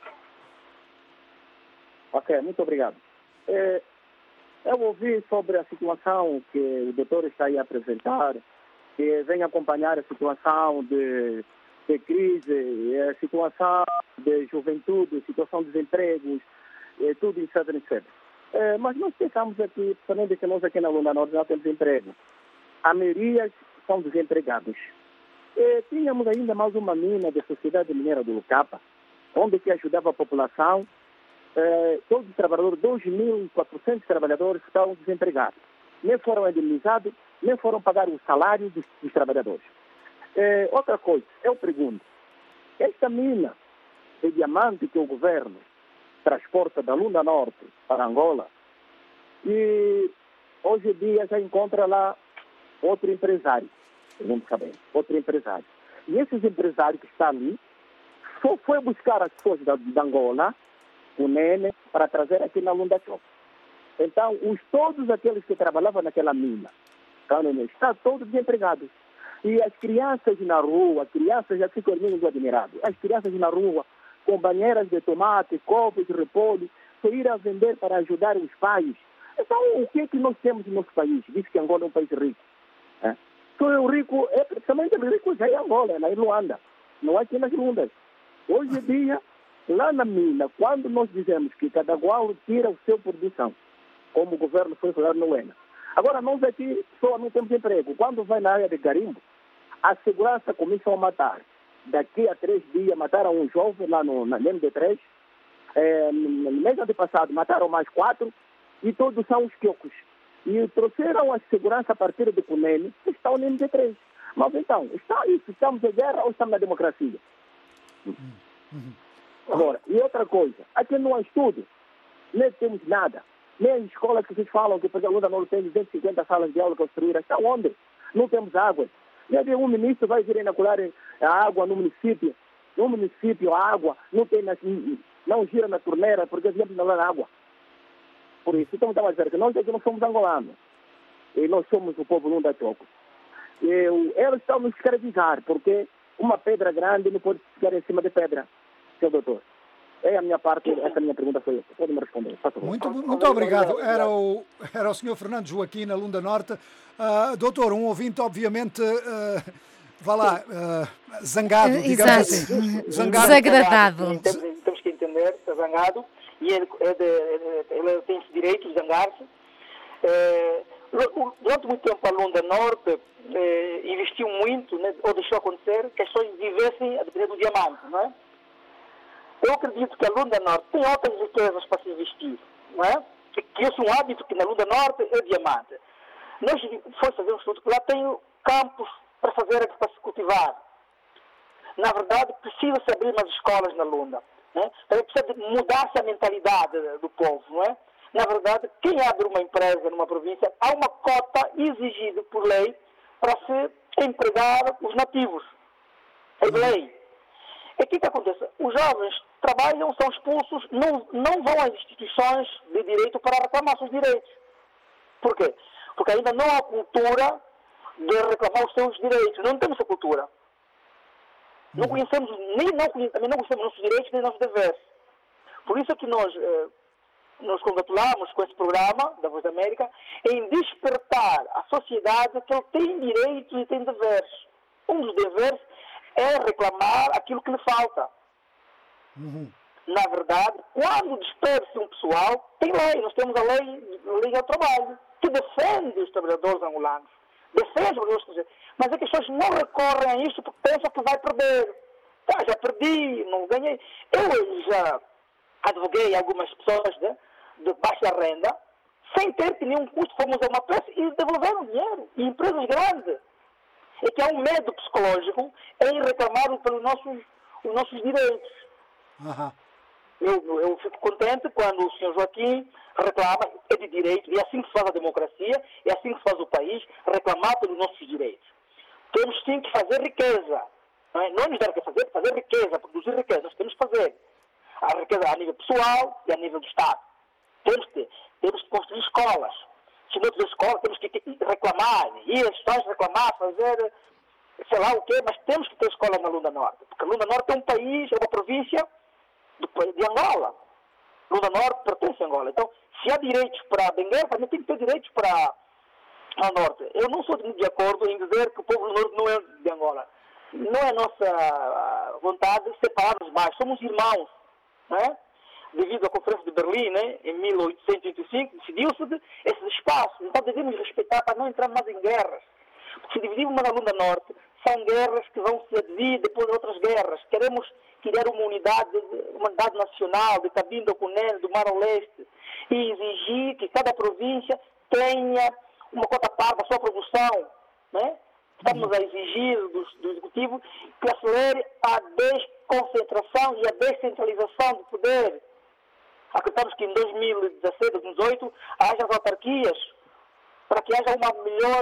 Speaker 8: Ok, muito obrigado. É, eu ouvi sobre a situação que o doutor está aí a apresentar, que vem acompanhar a situação de, de crise, a situação
Speaker 12: de juventude, situação de desemprego, eh, tudo isso, etcétera. Eh, mas nós pensamos aqui, principalmente que nós aqui na Lunda Norte não temos emprego. A maioria são desempregados. Eh, tínhamos ainda mais uma mina da Sociedade Mineira do Lucapa, onde que ajudava a população. Eh, todos os trabalhadores, dois mil e quatrocentos trabalhadores estavam desempregados. Nem foram indemnizados, nem foram pagar o salário dos, dos trabalhadores. Eh, outra coisa, eu pergunto, esta mina de diamante que o governo transporta da Lunda Norte para Angola, e hoje em dia já encontra lá outro empresário, vamos saber, outro empresário. E esses empresários que estão ali, só foi buscar as pessoas da, da Angola, o Nene, para trazer aqui na Lunda Choque. Então, os, todos aqueles que trabalhavam naquela mina, estão todos desempregados. E as crianças na rua, crianças já ficam muito admiradas. As crianças na rua, com banheiras de tomate, copos de repolho, só ir a vender para ajudar os pais. Então, o que é que nós temos no nosso país? Diz que Angola é um país rico. É? Só é o rico, é precisamente o rico já é Angola, na Luanda. Não é aqui nas Lundas. Hoje em dia, lá na mina, quando nós dizemos que cada qual tira o seu produção, como o governo foi falar no ENA. Agora, nós aqui só não temos emprego. Quando vai na área de garimpo, a segurança começa a matar. Daqui a três dias, mataram um jovem lá no, na M D três. É, no mês antepassado, mataram mais quatro. E todos são os quiocos. E trouxeram a segurança a partir de Cunene, que estão no M D três. Mas então, está isso, estamos em guerra ou estamos na democracia? Agora, e outra coisa, aqui não há estudo, nem temos nada. Nem as escolas que vocês falam que, por exemplo, a Lunda Norte tem duzentas e cinquenta salas de aula construídas, está onde? Não temos água. E aí um ministro vai vir inocular a água no município. No município, a água não, tem nas, não gira na torneira, porque sempre não há água. Por isso, então, estamos a dizer que nós aqui não somos angolanos. E nós somos o povo Lunda Choco. E eles estão nos escravizar, porque uma pedra grande não pode ficar em cima de pedra, seu doutor. É a minha parte, essa é a minha pergunta foi essa. Pode me responder, por favor.
Speaker 2: Muito, muito obrigado. Era o, era o senhor Fernando Joaquim, na Lunda Norte. Uh, doutor, um ouvinte, obviamente, uh, vá lá, uh, zangado,
Speaker 3: uh,
Speaker 2: digamos
Speaker 3: exato.
Speaker 2: assim. Zangado.
Speaker 3: Desagradado.
Speaker 9: Temos, temos que entender, está zangado, e ele, ele, ele tem esse direito de zangar-se. É, durante muito tempo a Lunda Norte é, investiu muito, né, ou deixou acontecer, que as pessoas vivessem a depender do diamante, não é? Eu acredito que a Lunda Norte tem outras riquezas para se investir, não é? Que, que esse é um hábito que na Lunda Norte é diamante. Nós fomos fazer um estudo que lá tem campos para fazer, para se cultivar. Na verdade, precisa-se abrir umas escolas na Lunda, né? Precisa de mudar-se a mentalidade do povo, não é? Na verdade, quem abre uma empresa numa província, há uma cota exigida por lei para se empregar os nativos. É lei. E o que, que acontece? Os jovens trabalham, são expulsos, não, não vão às instituições de direito para reclamar seus direitos. Por quê? Porque ainda não há cultura de reclamar os seus direitos. Não temos essa cultura. Não conhecemos, nem não, também não conhecemos nossos direitos nem nossos deveres. Por isso é que nós eh, nos congratulamos com esse programa da Voz da América em despertar a sociedade que ele tem direitos e tem deveres. Um dos deveres é reclamar aquilo que lhe falta. Uhum. Na verdade, quando dispersa um pessoal, tem lei. Nós temos a lei, a lei ao trabalho, que defende os trabalhadores angolanos. Defende os trabalhadores. Mas é que as pessoas não recorrem a isso porque pensam que vai perder. Ah, já perdi, não ganhei. Eu já advoguei algumas pessoas de, de baixa renda, sem ter nenhum custo, fomos a uma peça e devolveram dinheiro. E empresas grandes. É que há um medo psicológico em reclamar pelos nossos, os nossos direitos. Uhum. Eu, eu fico contente quando o senhor Joaquim reclama, é de direito, e é assim que se faz a democracia, é assim que se faz o país, reclamar pelos nossos direitos. Temos sim que fazer riqueza. Não é, não é nos dar o que fazer, fazer riqueza, produzir riqueza. Nós temos que fazer a riqueza a nível pessoal e a nível do Estado. Temos que, temos que construir escolas. Se não tiver escola, temos que reclamar, ir às escolas reclamar, fazer sei lá o quê, mas temos que ter escola na Lunda Norte. Porque a Lunda Norte é um país, é uma província de, de Angola. Lunda Norte pertence a Angola. Então, se há direitos para Benguela, também tem que ter direitos para o Norte. Eu não sou de acordo em dizer que o povo do Norte não é de Angola. não é nossa vontade separar-nos mais. Somos irmãos, não é? Devido à Conferência de Berlim, né, em mil oitocentos e oitenta e cinco, decidiu-se de esses espaços. Então devemos respeitar para não entrar mais em guerras. Porque se dividimos uma na Lunda Norte, são guerras que vão se advir depois de outras guerras. Queremos criar uma unidade, uma unidade nacional de Cabinda, Cunene, do Mar ao Leste, e exigir que cada província tenha uma cota parte da sua produção, né? Estamos a exigir do, do Executivo que acelere a desconcentração e a descentralização do poder. Acreditamos que em dois mil e dezesseis, dois mil e dezoito, haja as autarquias, para que haja uma melhor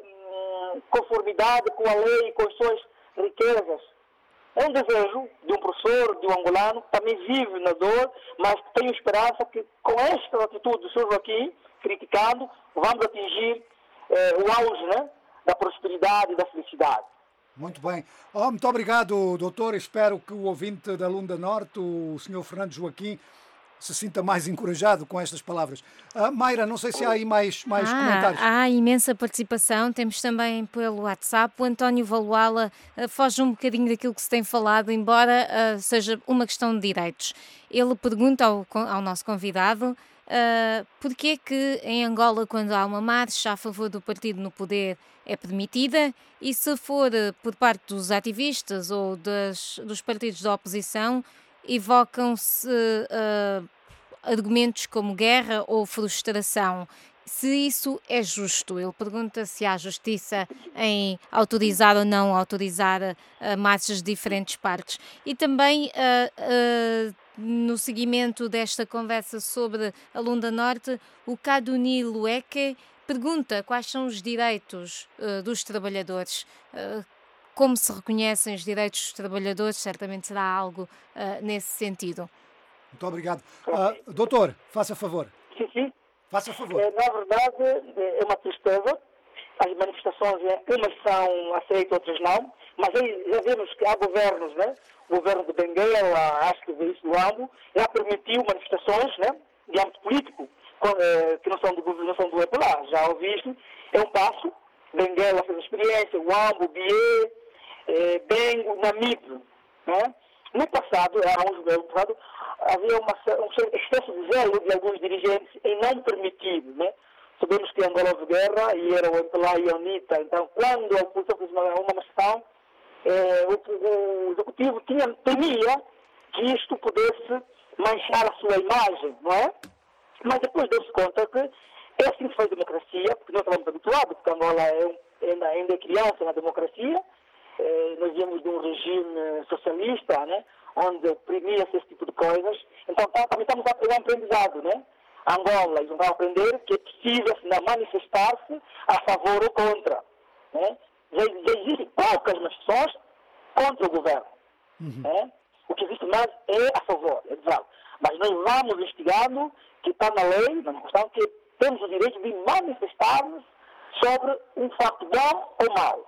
Speaker 9: uh, conformidade com a lei e com as suas riquezas. É um desejo de um professor, de um angolano, que também vive na dor, mas que tenho esperança que com esta atitude do senhor Joaquim, criticando, vamos atingir uh, o auge, né, da prosperidade e da felicidade.
Speaker 2: Muito bem. Oh, muito obrigado, doutor. Espero que o ouvinte da Lunda Norte, o senhor Fernando Joaquim, se sinta mais encorajado com estas palavras. Uh, Mayra, não sei se há aí mais, mais
Speaker 3: ah,
Speaker 2: comentários.
Speaker 3: Há imensa participação. Temos também pelo WhatsApp. O António Valuala uh, foge um bocadinho daquilo que se tem falado, embora uh, seja uma questão de direitos. Ele pergunta ao, ao nosso convidado uh, porquê é que em Angola, quando há uma marcha a favor do partido no poder, é permitida, e se for uh, por parte dos ativistas ou das, dos partidos da oposição, evocam-se uh, argumentos como guerra ou frustração. Se isso é justo, ele pergunta se há justiça em autorizar ou não autorizar uh, marchas de diferentes partes. E também, uh, uh, no seguimento desta conversa sobre a Lunda Norte, o Kaduni Lueke pergunta quais são os direitos uh, dos trabalhadores. Uh, Como se reconhecem os direitos dos trabalhadores, certamente será algo uh, nesse sentido.
Speaker 2: Muito obrigado. Uh, doutor, faça favor.
Speaker 9: Sim, sim.
Speaker 2: Faça favor.
Speaker 9: É, na verdade, é uma tristeza. As manifestações, umas são aceitas, outras não. Mas aí já vemos que há governos, né? O governo de Benguela, acho que isso do Ambo, já permitiu manifestações, né, de âmbito político, que não são do governo, não são do E P L A. Já ouvi isto. É um passo. Benguela fez a experiência, o Ambo, o Bié, eh, Bengo, Namibe, né? No passado, há uns anos passado, havia uma, um excesso de zelo de alguns dirigentes em não permitir, né? Sabemos que Angola houve guerra e era o M P L A e a UNITA, então quando a oposição fez uma, uma manifestação, eh, o, o executivo tinha, temia que isto pudesse manchar a sua imagem, não é? Mas depois deu-se conta que é assim que foi a democracia, porque nós estávamos habituados, porque Angola é um, ainda, ainda é criança na democracia. Eh, nós viemos de um regime socialista, né, onde oprimia-se esse tipo de coisas. Então tá, também estamos a aprender um aprendizado, né? Angola, eles vão aprender que é possível manifestar-se a favor ou contra, né? Já, já existem poucas manifestações contra o governo. Uhum. Né? O que existe mais é a favor, é exato. Mas nós vamos investigando que está na lei, na Constituição, que temos o direito de manifestar-nos sobre um facto bom ou mau.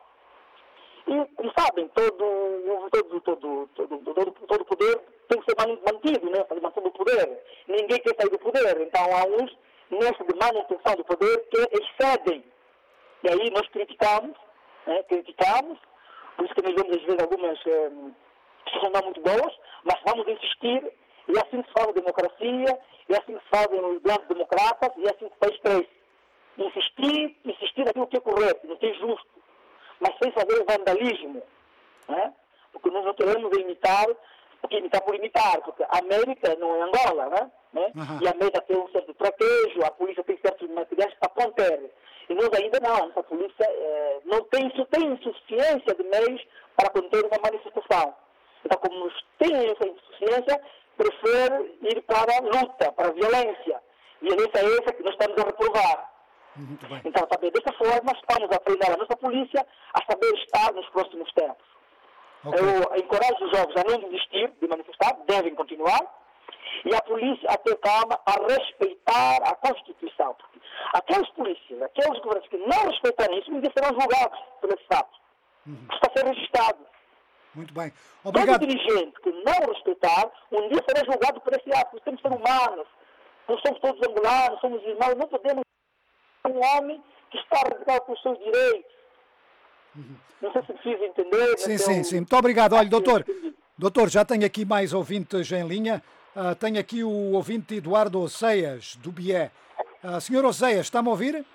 Speaker 9: E, como sabem, todo, todo, todo, todo, todo, todo poder tem que ser mantido, né? Para manter o poder. Ninguém quer sair do poder. Então, há uns, nessa de manutenção do poder, que excedem. E aí nós criticamos, né? criticamos, por isso que nós vemos, às vezes, algumas eh, pessoas não muito boas, mas vamos insistir. E assim que se fala de democracia, e assim que se fala dos grandes democratas, e assim que o país cresce. Insistir, insistir naquilo que é correto, no que é justo, mas sem fazer vandalismo, né? Porque nós não queremos imitar, porque imitar por imitar, porque a América não é Angola, né? Uhum. E a América tem um certo traquejo, a polícia tem certos materiais para conter. E nós ainda não, essa polícia eh, não tem, tem insuficiência de meios para conter uma manifestação. Então, como tem essa insuficiência, prefere ir para a luta, para a violência. Violência é essa que nós estamos a reprovar. Então, saber, dessa forma, estamos a treinar a nossa polícia a saber estar nos próximos tempos. Okay. Eu encorajo os jovens a não desistir de manifestar, devem continuar, e a polícia a ter calma, a respeitar a Constituição. Porque aqueles polícias, aqueles governos que não respeitarem isso, um dia serão julgados por esse fato. Uhum. Está a ser registrado.
Speaker 2: Muito bem. Obrigado.
Speaker 9: Todo dirigente que não respeitar, um dia será julgado por esse ato. Nós temos que ser humanos. Nós somos todos angolanos, somos irmãos. Não podemos ser um homem que está a radical com os seus direitos. Uhum. Não sei se preciso entender.
Speaker 2: Sim, sim, eu... sim. Muito obrigado. Olha, doutor, doutor, já tenho aqui mais ouvintes em linha. Uh, tenho aqui o ouvinte Eduardo Oceias, do Bié. Uh, senhor Oceias, está-me a ouvir?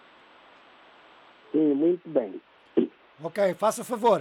Speaker 12: Sim, muito bem.
Speaker 2: Ok, faça favor.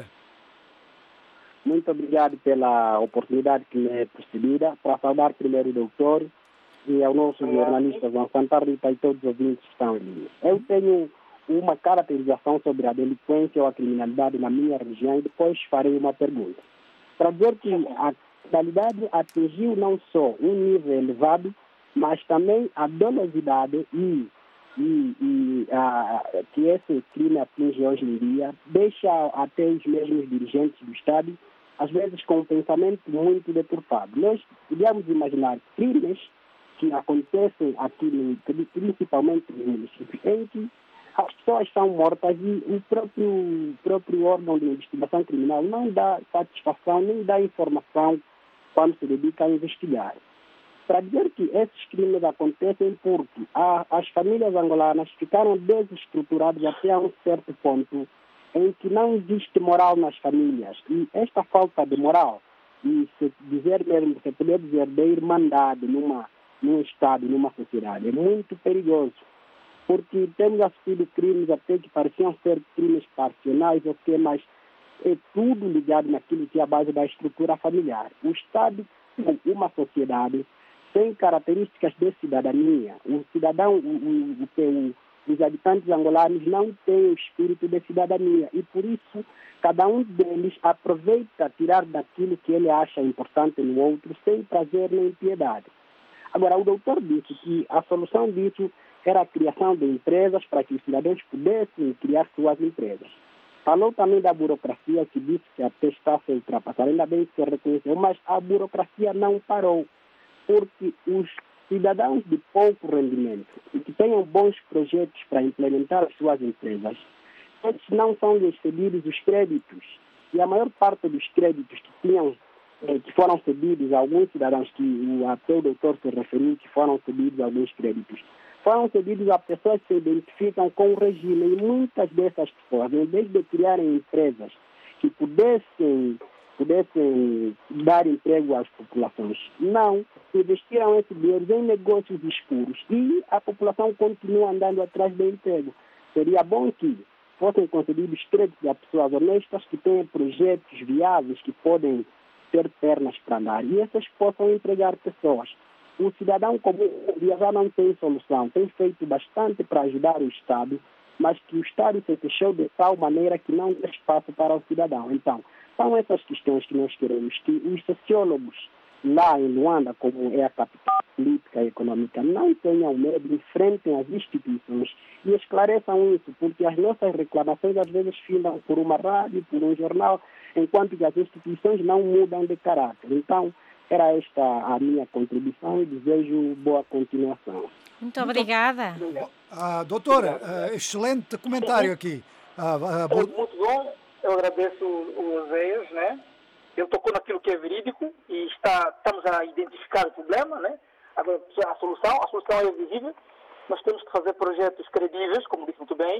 Speaker 12: Muito obrigado pela oportunidade que me é precedida. Para saudar primeiro o doutor e ao nosso jornalista João Santa Rita e todos os ouvintes que estão ali. Eu tenho uma caracterização sobre a delinquência ou a criminalidade na minha região e depois farei uma pergunta. Para dizer que a criminalidade atingiu não só um nível elevado, mas também a dolosidade e, e, e a, que esse crime atinge hoje em dia deixa até os mesmos dirigentes do Estado, às vezes com um pensamento muito deturpado. Nós podemos imaginar crimes que acontecem aqui, principalmente no município, em que as pessoas são mortas e o próprio, próprio órgão de investigação criminal não dá satisfação, nem dá informação quando se dedica a investigar. Para dizer que esses crimes acontecem porque a, as famílias angolanas ficaram desestruturadas até a um certo ponto em que não existe moral nas famílias. E esta falta de moral, e se dizer mesmo, se poder dizer de irmandade numa, num Estado, numa sociedade, é muito perigoso. Porque temos assistido crimes até que pareciam ser crimes passionais, ok, mas é tudo ligado naquilo que é a base da estrutura familiar. O Estado é uma sociedade sem características de cidadania. O cidadão, o, o, o, os habitantes angolanos não têm o espírito de cidadania e, por isso, cada um deles aproveita tirar daquilo que ele acha importante no outro, sem prazer nem piedade. Agora, o doutor disse que a solução disso era a criação de empresas para que os cidadãos pudessem criar suas empresas. Falou também da burocracia, que disse que até está a ser ultrapassada, ainda bem que se reconheceu, mas a burocracia não parou, porque os cidadãos de pouco rendimento e que tenham bons projetos para implementar as suas empresas, eles não são lhes cedidos os créditos. E a maior parte dos créditos que tinham, eh, que foram cedidos a alguns cidadãos, que o até o doutor se referiu, que foram cedidos alguns créditos, foram cedidos a pessoas que se identificam com o regime. E muitas dessas pessoas, em vez de criarem empresas que pudessem pudessem dar emprego às populações. Não, investiram esse dinheiro em negócios escuros e a população continua andando atrás do emprego. Seria bom que fossem concedidos créditos a pessoas honestas que têm projetos viáveis que podem ter pernas para andar e essas possam empregar pessoas. O cidadão comum já não tem solução, tem feito bastante para ajudar o Estado, mas que o Estado se fechou de tal maneira que não dá espaço para o cidadão. Então, são essas questões que nós queremos que os sociólogos lá em Luanda, como é a capital política e econômica, não tenham medo, enfrentem as instituições e esclareçam isso, porque as nossas reclamações às vezes findam por uma rádio, por um jornal, enquanto que as instituições não mudam de caráter. Então, era esta a minha contribuição e desejo boa continuação.
Speaker 3: Muito obrigada.
Speaker 2: Ah, doutora, ah, excelente comentário aqui. Ah, ah,
Speaker 9: Muito bom. Eu agradeço o Oceias, né? Ele tocou naquilo que é verídico e está, estamos a identificar o problema, né? Agora, a solução, a solução é visível. Nós temos que fazer projetos credíveis, como disse muito bem.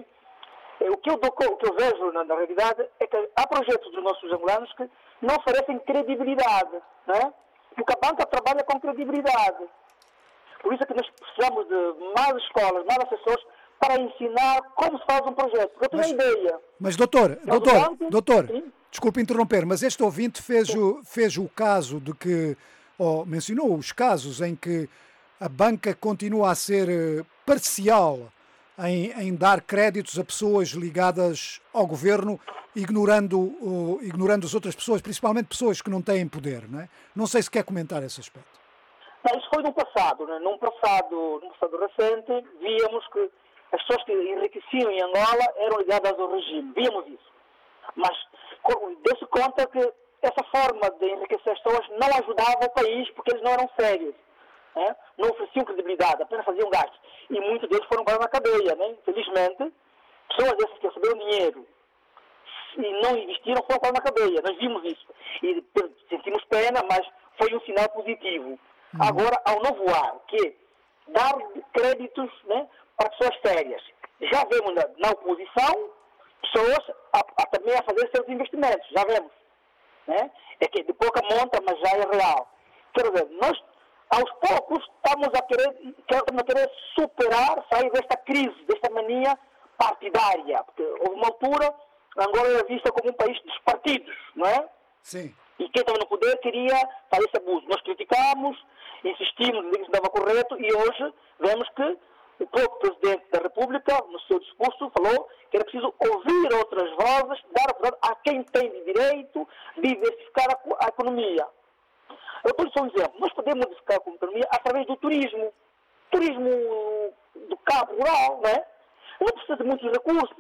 Speaker 9: O que eu, o que eu vejo, na, na realidade, é que há projetos dos nossos angolanos que não oferecem credibilidade, né? Porque a banca trabalha com credibilidade. Por isso é que nós precisamos de mais escolas, mais assessores, para ensinar como se faz um projeto. Eu tenho
Speaker 2: mas,
Speaker 9: ideia.
Speaker 2: Mas, doutor, doutor, doutor, desculpe interromper, mas este ouvinte fez o, fez o caso de que, oh, mencionou os casos em que a banca continua a ser parcial em, em dar créditos a pessoas ligadas ao governo, ignorando, uh, ignorando as outras pessoas, principalmente pessoas que não têm poder, não é? Não sei se quer comentar esse aspecto.
Speaker 9: Não, isso foi no passado, né? Num passado, num passado recente, víamos que as pessoas que enriqueciam em Angola eram ligadas ao regime. Víamos isso. Mas deu-se conta que essa forma de enriquecer as pessoas não ajudava o país porque eles não eram sérios. Né? Não ofereciam credibilidade, apenas faziam gastos. E muitos deles foram para a cadeia. Né? Infelizmente, pessoas dessas que receberam dinheiro e não investiram foram para a cadeia. Nós vimos isso. E sentimos pena, mas foi um sinal positivo. Uhum. Agora, ao novo ar, que é dar créditos, né, para pessoas sérias. Já vemos na, na oposição pessoas a, a também a fazer seus investimentos, já vemos. Né? É que de pouca monta, mas já é real. Quer dizer, nós aos poucos estamos a querer, estamos a querer superar, sair desta crise, desta mania partidária. Porque houve uma altura, Angola era vista como um país dos partidos, não é?
Speaker 2: Sim.
Speaker 9: E quem estava no poder queria fazer esse abuso. Nós criticámos, insistimos, dizíamos que estava correto, e hoje vemos que o próprio Presidente da República, no seu discurso, falou que era preciso ouvir outras vozes, dar oportunidade a quem tem de direito de diversificar a, a economia. Eu dou só um exemplo. Nós podemos modificar a economia através do turismo. Turismo do campo rural, não é? Não precisa de muitos recursos.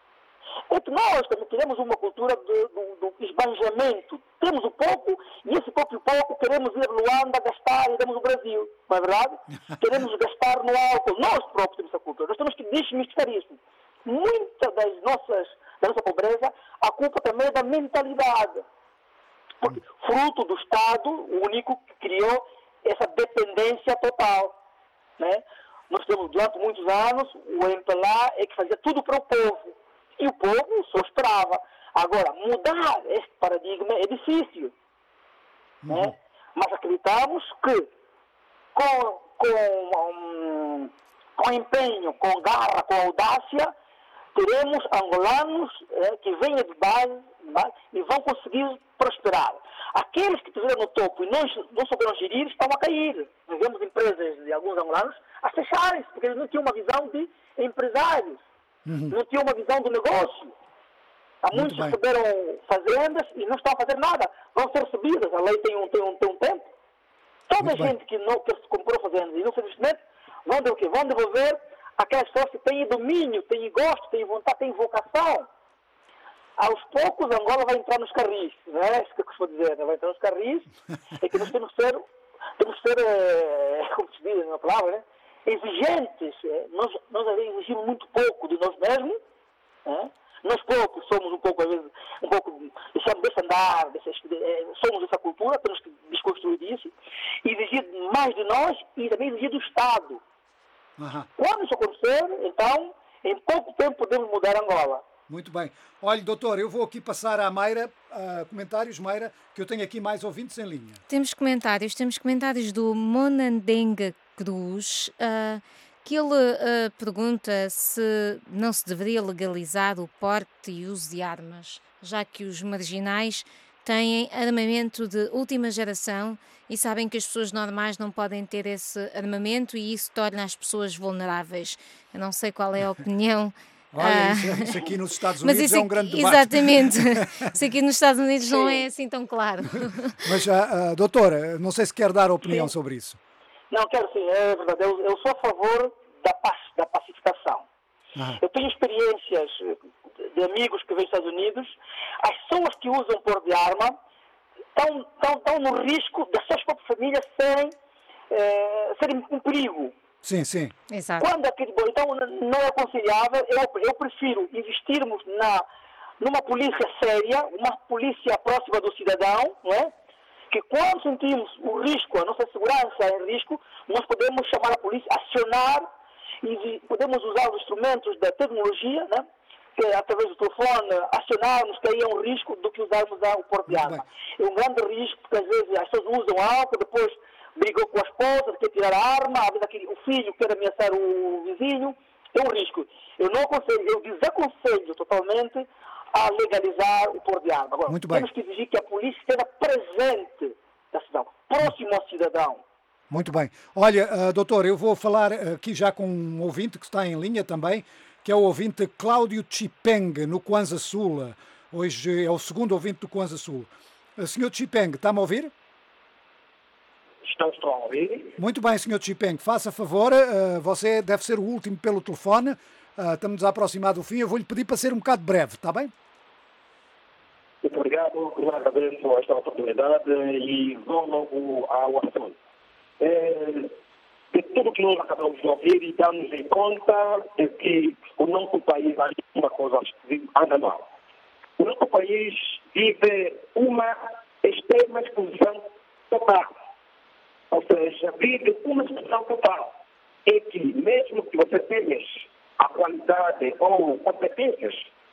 Speaker 9: É que nós também queremos uma cultura de, do, do esbanjamento. Temos o pouco, e esse pouco e pouco queremos ir a Luanda gastar e damos o Brasil. Não é verdade? Queremos gastar no álcool. Nós próprios temos essa cultura. Nós temos que desmistificar isso. Muita das nossas, da nossa pobreza, a culpa também é da mentalidade. Porque, fruto do Estado, o único que criou essa dependência total. Né? Nós temos, durante muitos anos, o M P L A é que fazia tudo para o povo. E o povo só esperava. Agora, mudar este paradigma é difícil. Uhum. Né? Mas acreditamos que, com, com, um, com empenho, com garra, com audácia, teremos angolanos eh, que venham de base, de base e vão conseguir prosperar. Aqueles que estiveram no topo e não, não souberam gerir estão a cair. Nós vemos empresas de alguns angolanos a fecharem-se, porque eles não tinham uma visão de empresários, uhum. não tinham uma visão do negócio. Há muitos que receberam fazendas e não estão a fazer nada. Vão ser subidas, a lei tem um, tem um, tem um tempo. Toda a gente que, não, que comprou fazendas e não fez investimento, vão devolver o quê? Vão devolver aquelas pessoas que têm domínio, têm gosto, têm vontade, têm vocação. Aos poucos, Angola vai entrar nos carris, não é isso que eu costumo dizer, vai entrar nos carris, é que nós temos que ser, temos que ser é, como se diz na palavra, né? exigentes. É, nós, nós exigimos muito pouco de nós mesmos, é? Nós poucos somos um pouco, às vezes, um pouco, deixamos desse andar, desse, é, somos essa cultura, temos que desconstruir isso, exigir mais de nós e também exigir do Estado. Uhum. Quando isso acontecer, então, em pouco tempo podemos mudar Angola.
Speaker 2: Muito bem. Olha, doutor, eu vou aqui passar à Mayra, uh, comentários, Mayra, que eu tenho aqui mais ouvintes em linha.
Speaker 3: Temos comentários, temos comentários do Monandenga Cruz, uh, que ele uh, pergunta se não se deveria legalizar o porte e uso de armas, já que os marginais têm armamento de última geração e sabem que as pessoas normais não podem ter esse armamento e isso torna as pessoas vulneráveis. Eu não sei qual é a opinião.
Speaker 2: Olha, isso, isso aqui nos Estados Unidos
Speaker 3: isso,
Speaker 2: é um grande debate.
Speaker 3: Exatamente. Isso aqui nos Estados Unidos não é assim tão claro.
Speaker 2: Mas, uh, uh, doutora, não sei se quer dar opinião sim. sobre isso.
Speaker 9: Não, quero sim, é verdade. Eu, eu sou a favor da, paz, da pacificação. Ah. Eu tenho experiências de amigos que vêm dos Estados Unidos. As pessoas que usam pôr de arma estão, estão, estão no risco das suas próprias famílias serem, eh, serem um perigo.
Speaker 2: Sim, sim.
Speaker 3: Exato.
Speaker 9: Quando aquele, então não é aconselhável, eu, eu prefiro investirmos na, numa polícia séria, uma polícia próxima do cidadão, não é? Que quando sentimos o risco, a nossa segurança em risco, nós podemos chamar a polícia, acionar e podemos usar os instrumentos da tecnologia, né? Que através do telefone acionarmos que aí é um risco do que usarmos o porte de arma. É um grande risco, porque às vezes as pessoas usam álcool, depois brigou com a esposa, quer tirar a arma, às vezes aquele, o filho quer ameaçar o vizinho, é um risco. Eu não aconselho, eu desaconselho totalmente a legalizar o porte de arma. Agora,
Speaker 2: muito bem.
Speaker 9: Temos que exigir que a polícia esteja presente na cidade, próximo ao cidadão.
Speaker 2: Muito bem. Olha, uh, doutor, eu vou falar aqui já com um ouvinte que está em linha também, que é o ouvinte Cláudio Chipeng, no Kwanza Sul. Hoje é o segundo ouvinte do Kwanza Sul. Uh, senhor Chipeng, está-me a ouvir?
Speaker 13: Estou, estou a ouvir.
Speaker 2: Muito bem, senhor Chipeng, faça favor, uh, você deve ser o último pelo telefone, uh, estamos a aproximar do fim, eu vou-lhe pedir para ser um bocado breve, está bem?
Speaker 13: Muito obrigado, eu agradeço esta oportunidade e vou logo ao assunto. É, de tudo que nós acabamos de ouvir e damos em conta é que o nosso país ali uma coisa anda mal. O nosso país vive uma extrema exposição total. Ou seja, vive uma exposição total. É que mesmo que você tenha a qualidade ou competências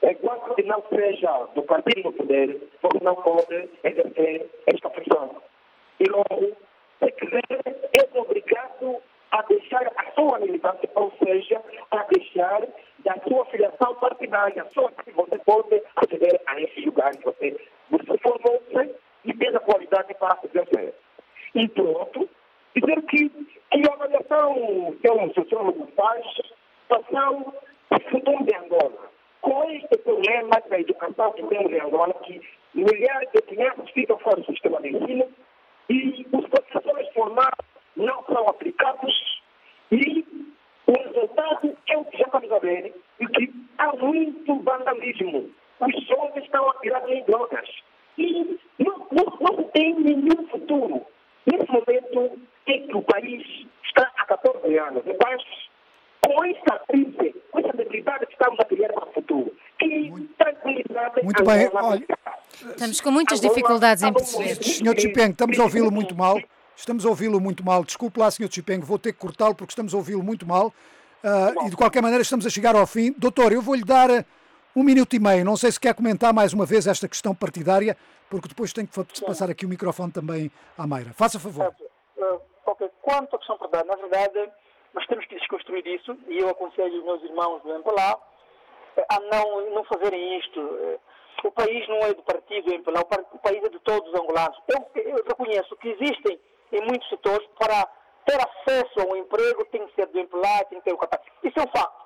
Speaker 13: enquanto que não seja do partido no poder, você não pode exercer esta função. E logo, se quiser, é obrigado a deixar a sua militância, ou seja, a deixar da sua filiação partidária. Só assim você pode aceder a esse lugar que você, você formou-se e tem a qualidade para exercer. E pronto, dizer que, que a avaliação que um sociólogo faz, passou o futuro de Angola. Com este problema da educação que temos em Angola, que milhares de crianças ficam fora do sistema de ensino e os professores formados não são aplicados e o resultado é o que já estamos a ver, e que há muito vandalismo. Os jovens estão atirados em drogas e não, não, não tem nenhum futuro. Nesse momento em que o país está há catorze anos, mas com essa crise, com essa debilidade que estamos a criar para o futuro, que tranquilidade...
Speaker 2: Muito bem, olha...
Speaker 3: Estamos com muitas dificuldades em perceber.
Speaker 2: senhor Chipengo, estamos a ouvi-lo muito mal. Estamos a ouvi-lo muito mal. Desculpe lá, senhor Chipengo, vou ter que cortá-lo porque estamos a ouvi-lo muito mal. Uh, e de qualquer maneira estamos a chegar ao fim. Doutor, eu vou-lhe dar um minuto e meio. Não sei se quer comentar mais uma vez esta questão partidária, porque depois tenho que passar aqui o microfone também à Mayra. Faça favor.
Speaker 9: Uh, ok, quanto à questão partidária, na verdade, nós temos que desconstruir isso, e eu aconselho os meus irmãos do M P L A a não, não fazerem isto. O país não é do partido do M P L A, o país é de todos os angolanos. Eu, eu reconheço que existem em muitos setores, para ter acesso a um emprego, tem que ser do M P L A, tem que ter o contato. Isso é um fato.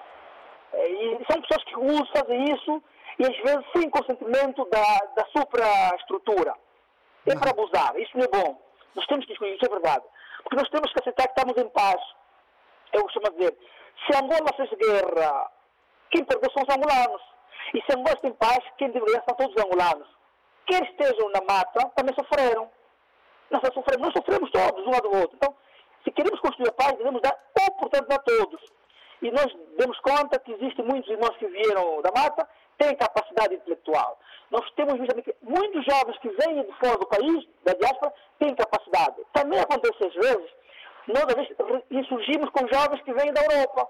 Speaker 9: E são pessoas que usam, fazem isso, e às vezes sem consentimento da, da supraestrutura. É para abusar, isso não é bom. Nós temos que escolher, isso é verdade. Porque nós temos que aceitar que estamos em paz. Eu costumo dizer, se Angola fez guerra, quem perdeu são os angolanos. E se Angola tem paz, quem deveria são todos os angolanos. Quem estejam na mata, também sofreram. Nós sofremos, nós sofremos todos, um lado do outro. Então, se queremos construir a paz, devemos dar oportunidade a todos. E nós demos conta que existem muitos irmãos que vieram da mata, têm capacidade intelectual. Nós temos visto que muitos jovens que vêm de fora do país, da diáspora, têm capacidade. Também acontece às vezes, nós às vezes insurgimos com jovens que vêm da Europa.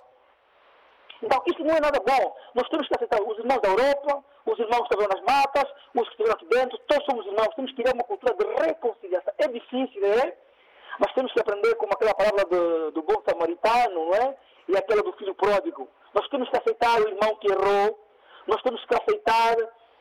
Speaker 9: Então, isso não é nada bom. Nós temos que aceitar os irmãos da Europa, os irmãos que estão nas matas, os que estão aqui dentro, todos somos irmãos. Temos que criar uma cultura de reconciliação. É difícil, não é? Mas temos que aprender como aquela palavra do, do bom samaritano, não é? E aquela do filho pródigo. Nós temos que aceitar o irmão que errou. Nós temos que aceitar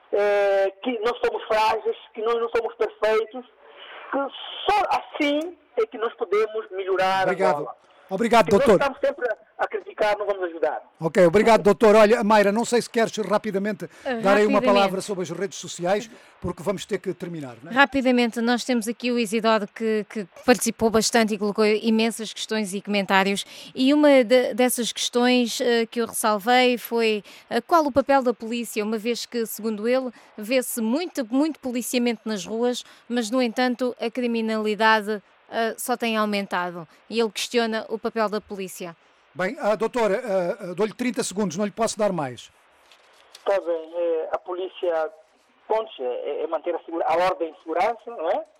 Speaker 9: eh, que nós somos frágeis, que nós não somos perfeitos. Que só assim é que nós podemos melhorar
Speaker 2: Obrigado.
Speaker 9: a Angola.
Speaker 2: Obrigado,
Speaker 9: Se
Speaker 2: doutor.
Speaker 9: nós estamos sempre a criticar, não vamos ajudar.
Speaker 2: Ok, obrigado, doutor. Olha, Mayra, não sei se queres rapidamente dar aí uma
Speaker 3: Rapidamente.
Speaker 2: palavra sobre as redes sociais, porque vamos ter que terminar, não é?
Speaker 3: Rapidamente, nós temos aqui o Isidoro que, que participou bastante e colocou imensas questões e comentários, e uma de, dessas questões uh, que eu ressalvei foi uh, qual o papel da polícia, uma vez que, segundo ele, vê-se muito, muito policiamento nas ruas, mas, no entanto, a criminalidade Uh, só tem aumentado, e ele questiona o papel da polícia.
Speaker 2: Bem, uh, doutora, uh, uh, dou-lhe trinta segundos, não lhe posso dar mais.
Speaker 9: Está bem, é, a polícia, pontos, é, é manter a, segura, a ordem e segurança, não é?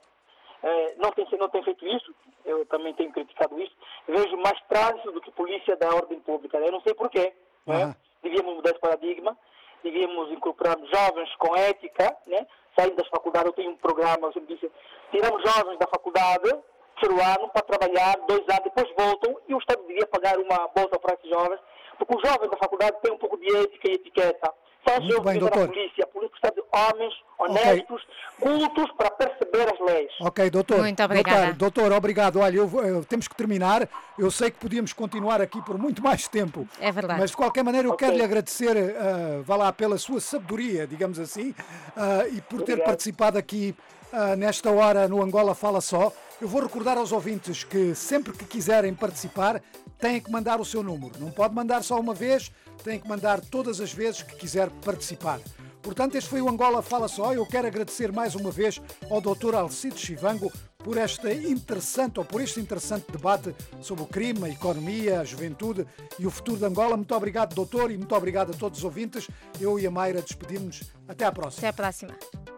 Speaker 9: é não, tem, não tem feito isso, eu também tenho criticado isso. Vejo mais trânsito do que polícia da ordem pública, eu não sei porquê, não é? Devíamos mudar esse paradigma, devíamos incorporar jovens com ética, né? Saindo das faculdades, eu tenho um programa, eu sempre disse, tiramos jovens da faculdade, terceiro ano, para trabalhar dois anos, depois voltam, e o Estado devia pagar uma bolsa para esses jovens, porque os jovens da faculdade têm um pouco de ética e etiqueta. São os jovens que vêm da polícia, a polícia precisa de homens honestos, okay. cultos, para perceber as leis.
Speaker 2: Ok, doutor.
Speaker 3: Muito obrigada.
Speaker 2: Doutor, doutor obrigado. Olha, eu, eu, temos que terminar. Eu sei que podíamos continuar aqui por muito mais tempo.
Speaker 3: É verdade.
Speaker 2: Mas, de qualquer maneira, eu
Speaker 9: okay.
Speaker 2: quero lhe agradecer, uh, vá lá, pela sua sabedoria, digamos assim, uh, e por ter
Speaker 9: Obrigado.
Speaker 2: participado aqui uh, nesta hora no Angola Fala Só. Eu vou recordar aos ouvintes que sempre que quiserem participar, têm que mandar o seu número. Não pode mandar só uma vez, têm que mandar todas as vezes que quiser participar. Portanto, este foi o Angola Fala Só. Eu quero agradecer mais uma vez ao doutor Alcides Chivango por esta interessante, ou por este interessante debate sobre o crime, a economia, a juventude e o futuro de Angola. Muito obrigado, doutor, e muito obrigado a todos os ouvintes. Eu e a Mayra despedimos-nos. Até à próxima.
Speaker 3: Até à próxima.